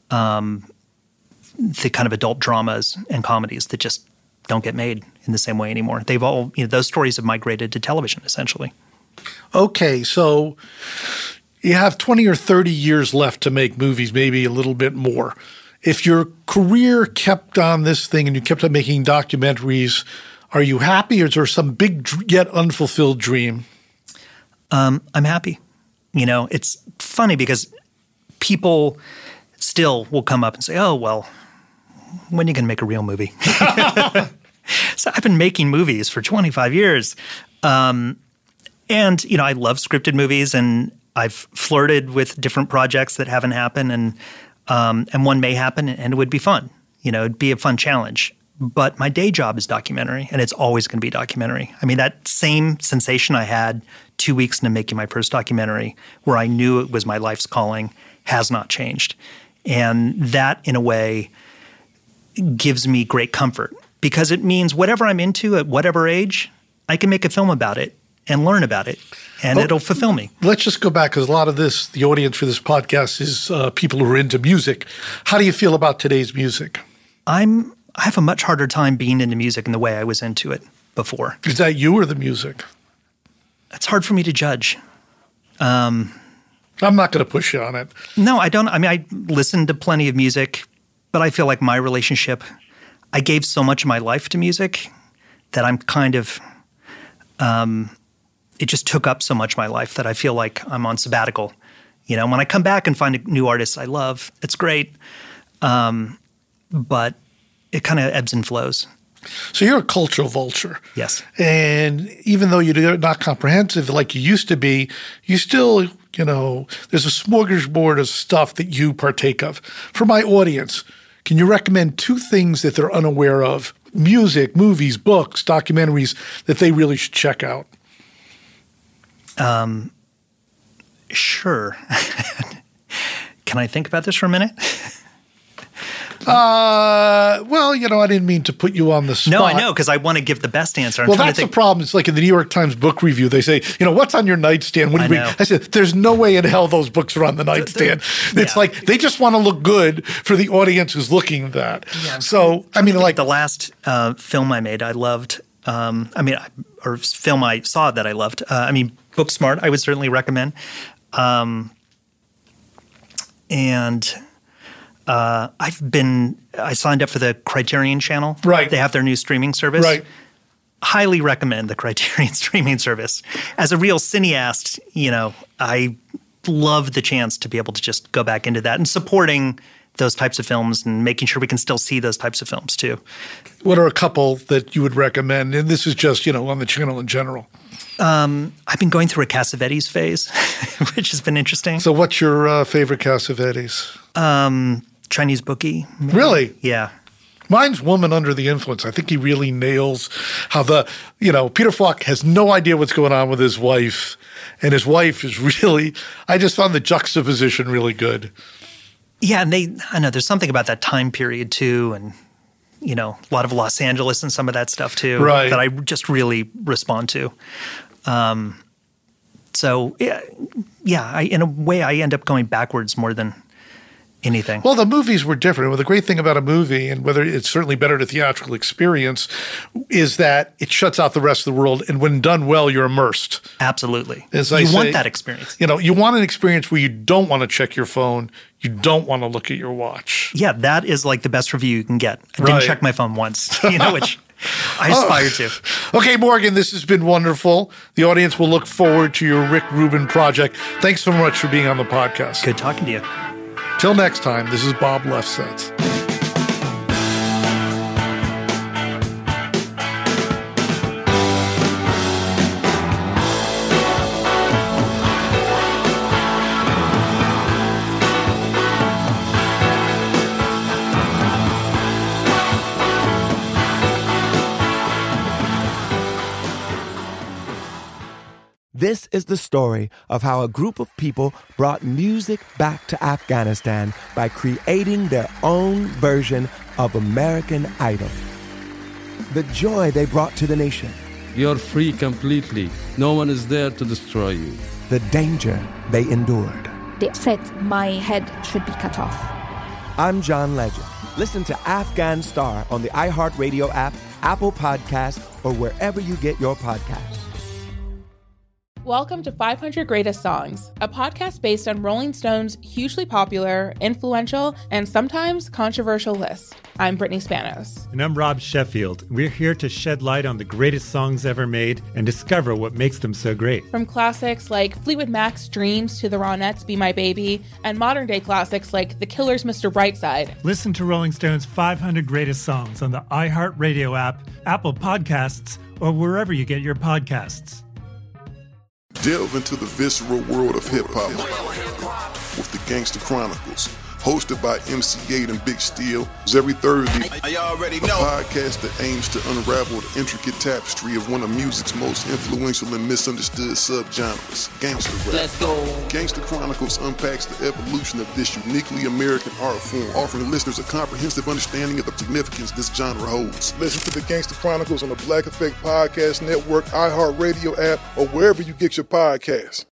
the kind of adult dramas and comedies that just don't get made in the same way anymore. They've all, those stories have migrated to television, essentially. Okay, so you have 20 or 30 years left to make movies, maybe a little bit more. If your career kept on this thing and you kept on making documentaries, are you happy, or is there some big yet unfulfilled dream? I'm happy. It's funny because people still will come up and say, oh, well, when are you going to make a real movie? So I've been making movies for 25 years. And, I love scripted movies, and I've flirted with different projects that haven't happened, and one may happen, and it would be fun. It'd be a fun challenge. But my day job is documentary, and it's always going to be documentary. That same sensation I had 2 weeks into making my first documentary, where I knew it was my life's calling, has not changed. And that, in a way, gives me great comfort, because it means whatever I'm into at whatever age, I can make a film about it and learn about it, and it'll fulfill me. Let's just go back, because a lot of the audience for this podcast is people who are into music. How do you feel about today's music? I have a much harder time being into music in the way I was into it before. Is that you or the music? It's hard for me to judge. I'm not going to push you on it. No, I don't. I listen to plenty of music, but I feel like my relationship, I gave so much of my life to music that I'm kind of, it just took up so much of my life that I feel like I'm on sabbatical. When I come back and find a new artist I love, it's great. But it kind of ebbs and flows. So you're a cultural vulture. Yes. And even though you're not comprehensive like you used to be, you still, there's a smorgasbord of stuff that you partake of. For my audience, can you recommend 2 things that they're unaware of? Music, movies, books, documentaries that they really should check out? Sure. Can I think about this for a minute? Well, I didn't mean to put you on the spot. No, I know, because I want to give the best answer. Well, that's the problem. It's like in the New York Times book review, they say, what's on your nightstand? What do you read? I said, there's no way in hell those books are on the nightstand. It's like they just want to look good for the audience who's looking at that. Yeah, so, the last film I made, I loved. Or film I saw that I loved. Booksmart, I would certainly recommend. I signed up for the Criterion Channel. Right. They have their new streaming service. Right. Highly recommend the Criterion streaming service. As a real cineast, I love the chance to be able to just go back into that and supporting those types of films and making sure we can still see those types of films too. What are a couple that you would recommend? And this is just, on the channel in general. I've been going through a Cassavetes phase, which has been interesting. So what's your favorite Cassavetes? Chinese Bookie. Maybe. Really? Yeah. Mine's Woman Under the Influence. I think he really nails how Peter Falk has no idea what's going on with his wife. And his wife is really, I just found the juxtaposition really good. Yeah, and I know there's something about that time period too, and a lot of Los Angeles and some of that stuff too, right, that I just really respond to. So in a way, I end up going backwards more than anything. Well, the movies were different. Well, the great thing about a movie, and whether it's certainly better to theatrical experience, is that it shuts out the rest of the world. And when done well, you're immersed. Absolutely. You want that experience. You want an experience where you don't want to check your phone. You don't want to look at your watch. Yeah, that is like the best review you can get. I didn't check my phone once, which I aspire to. Okay, Morgan, this has been wonderful. The audience will look forward to your Rick Rubin project. Thanks so much for being on the podcast. Good talking to you. Till next time, this is Bob Lefsetz. This is the story of how a group of people brought music back to Afghanistan by creating their own version of American Idol. The joy they brought to the nation. You're free completely. No one is there to destroy you. The danger they endured. They said my head should be cut off. I'm John Legend. Listen to Afghan Star on the iHeartRadio app, Apple Podcasts, or wherever you get your podcasts. Welcome to 500 Greatest Songs, a podcast based on Rolling Stone's hugely popular, influential, and sometimes controversial list. I'm Brittany Spanos. And I'm Rob Sheffield. We're here to shed light on the greatest songs ever made and discover what makes them so great. From classics like Fleetwood Mac's Dreams to the Ronettes' Be My Baby, and modern-day classics like The Killers' Mr. Brightside. Listen to Rolling Stone's 500 Greatest Songs on the iHeartRadio app, Apple Podcasts, or wherever you get your podcasts. Delve into the visceral world of hip-hop with the Gangsta Chronicles, hosted by MC8 and Big Steel. Every Thursday, a podcast that aims to unravel the intricate tapestry of one of music's most influential and misunderstood subgenres, gangsta rap. Let's go. Gangsta Chronicles unpacks the evolution of this uniquely American art form, offering listeners a comprehensive understanding of the significance this genre holds. Listen to the Gangsta Chronicles on the Black Effect Podcast Network, iHeartRadio app, or wherever you get your podcasts.